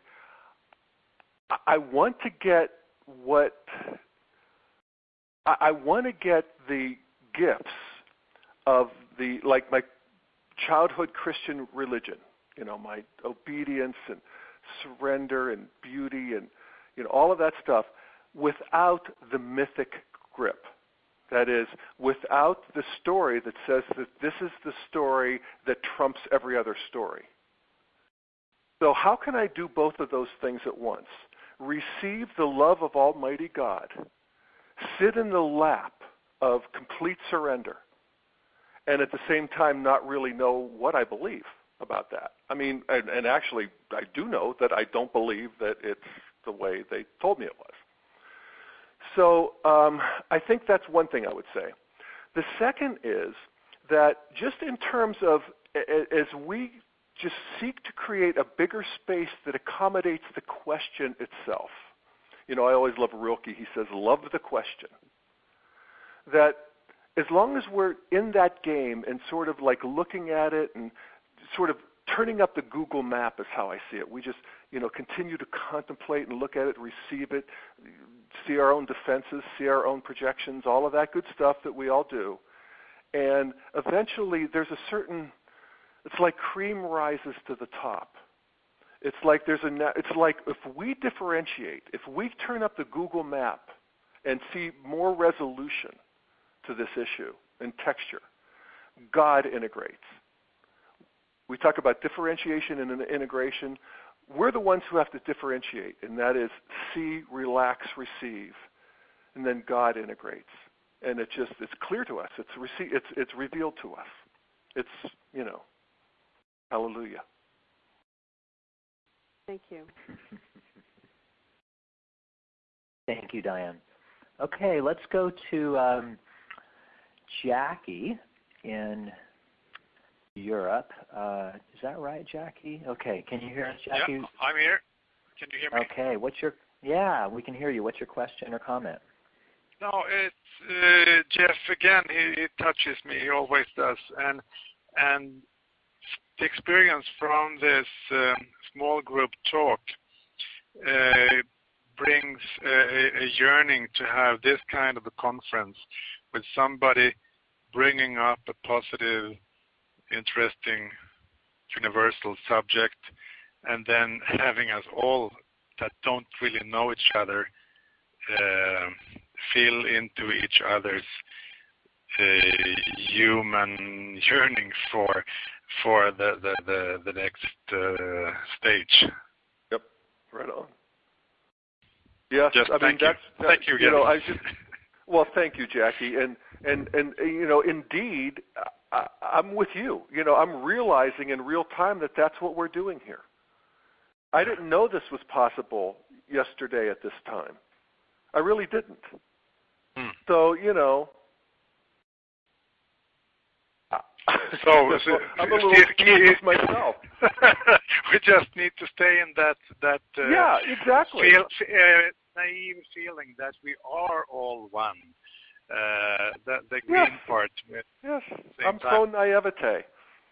I want to get what I want to get the gifts of the like my childhood Christian religion, you know, my obedience and surrender and beauty and you know all of that stuff without the mythic grip. That is, without the story that says that this is the story that trumps every other story. So how can I do both of those things at once? Receive the love of Almighty God, sit in the lap of complete surrender, and at the same time not really know what I believe about that. I mean, and, and actually I do know that I don't believe that it's the way they told me it was. So um, I think that's one thing I would say. The second is that just in terms of as we just seek to create a bigger space that accommodates the question itself. You know, I always love Rilke. He says, love the question. That as long as we're in that game and sort of like looking at it and sort of turning up the Google map is how I see it. We just, you know, continue to contemplate and look at it, receive it, see our own defenses, see our own projections, all of that good stuff that we all do. And eventually there's a certain It's like cream rises to the top. It's like there's a. It's like if we differentiate, if we turn up the Google map and see more resolution to this issue and texture, God integrates. We talk about differentiation and integration. We're the ones who have to differentiate, and that is see, relax, receive, and then God integrates. And it just it's clear to us. It's rece- It's it's revealed to us. It's you know. Hallelujah. Thank you. Thank you, Diane. Okay, let's go to um, Jackie in Europe. Uh, is that right, Jackie? Okay. Can you hear us, Jackie? Yeah, I'm here. Can you hear me? Okay. What's your? Yeah, we can hear you. What's your question or comment? No, it's uh, Jeff again. He, he touches me. He always does. And and the experience from this um, small group talk uh, brings a, a yearning to have this kind of a conference with somebody bringing up a positive, interesting, universal subject, and then having us all that don't really know each other uh, feel into each other's uh, human yearning for for the the the, the next uh, stage. Yep, right on. Yes, just I mean thank that's, you. that's thank you. You again. know, I just well, thank you, Jackie, and and and you know, indeed, I, I'm with you. You know, I'm realizing in real time that that's what we're doing here. I didn't know this was possible yesterday at this time. I really didn't. Hmm. So, you know. So, so I'm a little confused myself. We just need to stay in that that uh, yeah, exactly. Feel, uh, naive feeling that we are all one. Uh, the the green yes. part. With yes, I'm time. pro naivete.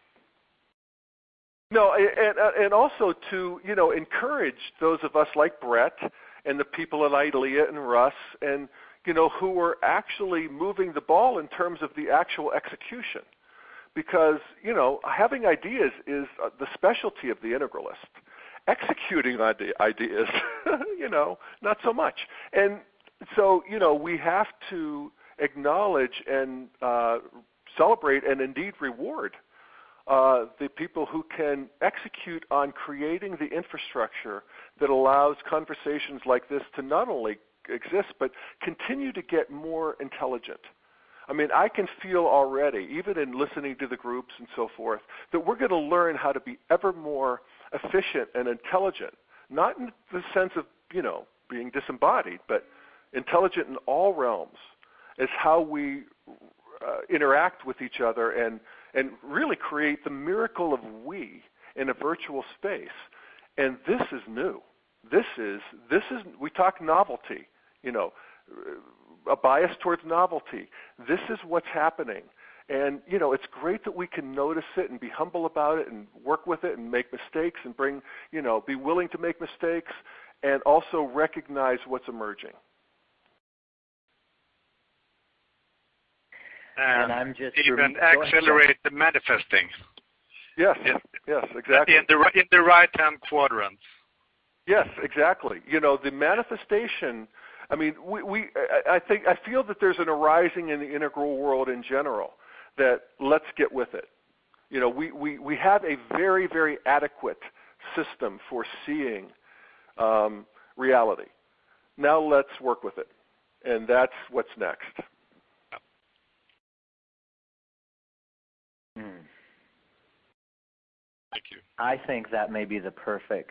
No, and and also to you know encourage those of us like Brett and the people at IDELIA and Russ and you know who are actually moving the ball in terms of the actual execution, because you know having ideas is the specialty of the integralist. Executing ideas, you know, not so much. And so you know we have to acknowledge and uh, celebrate and indeed reward Uh, the people who can execute on creating the infrastructure that allows conversations like this to not only exist, but continue to get more intelligent. I mean, I can feel already, even in listening to the groups and so forth, that we're going to learn how to be ever more efficient and intelligent, not in the sense of, you know, being disembodied, but intelligent in all realms, is how we uh, interact with each other and and really create the miracle of we in a virtual space. And this is new. This is, this is, we talk novelty, you know, a bias towards novelty. This is what's happening. And, you know, it's great that we can notice it and be humble about it and work with it and make mistakes and bring, you know, be willing to make mistakes and also recognize what's emerging. And, and I'm just even rem- accelerate the manifesting. Yes, in, yes, exactly. In the in the right-hand quadrant. Yes, exactly. You know, the manifestation. I mean, we, we I think I feel that there's an arising in the integral world in general. That let's get with it. You know, we we, we have a very very adequate system for seeing um, reality. Now let's work with it, and that's what's next. Thank you. I think that may be the perfect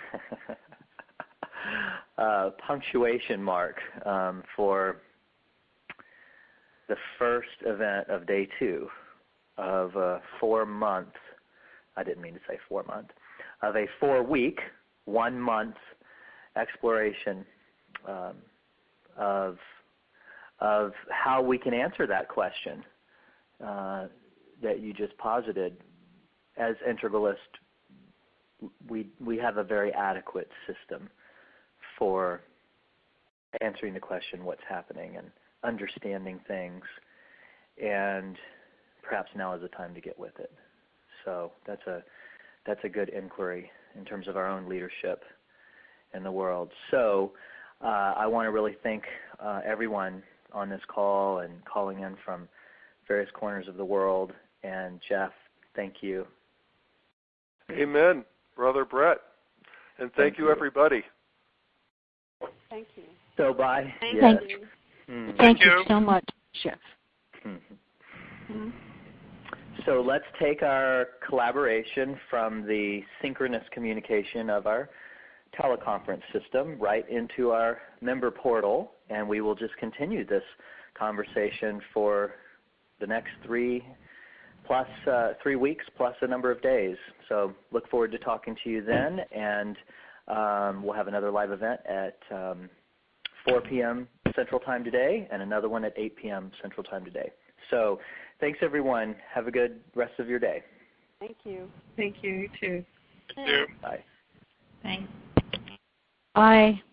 uh, punctuation mark um, for the first event of day two of a four-month, I didn't mean to say four-month, of a four-week, one-month exploration um, of, of how we can answer that question uh, that you just posited. As integralists, we we have a very adequate system for answering the question, what's happening, and understanding things, and perhaps now is the time to get with it. So that's a that's a good inquiry in terms of our own leadership in the world. So uh, I want to really thank uh, everyone on this call and calling in from various corners of the world. And Jeff, thank you. Amen, Brother Brett. And thank, thank you, you, everybody. Thank you. So bye. Thank yes. you. Mm. Thank you. you so much, Jeff. Mm-hmm. So let's take our collaboration from the synchronous communication of our teleconference system right into our member portal, and we will just continue this conversation for the next three plus uh, three weeks plus a number of days. So look forward to talking to you then, and um, we'll have another live event at um, four p.m. Central Time today and another one at eight p.m. Central Time today. So thanks, everyone. Have a good rest of your day. Thank you. Thank you. You too. Thank you. Bye. Thanks. Bye.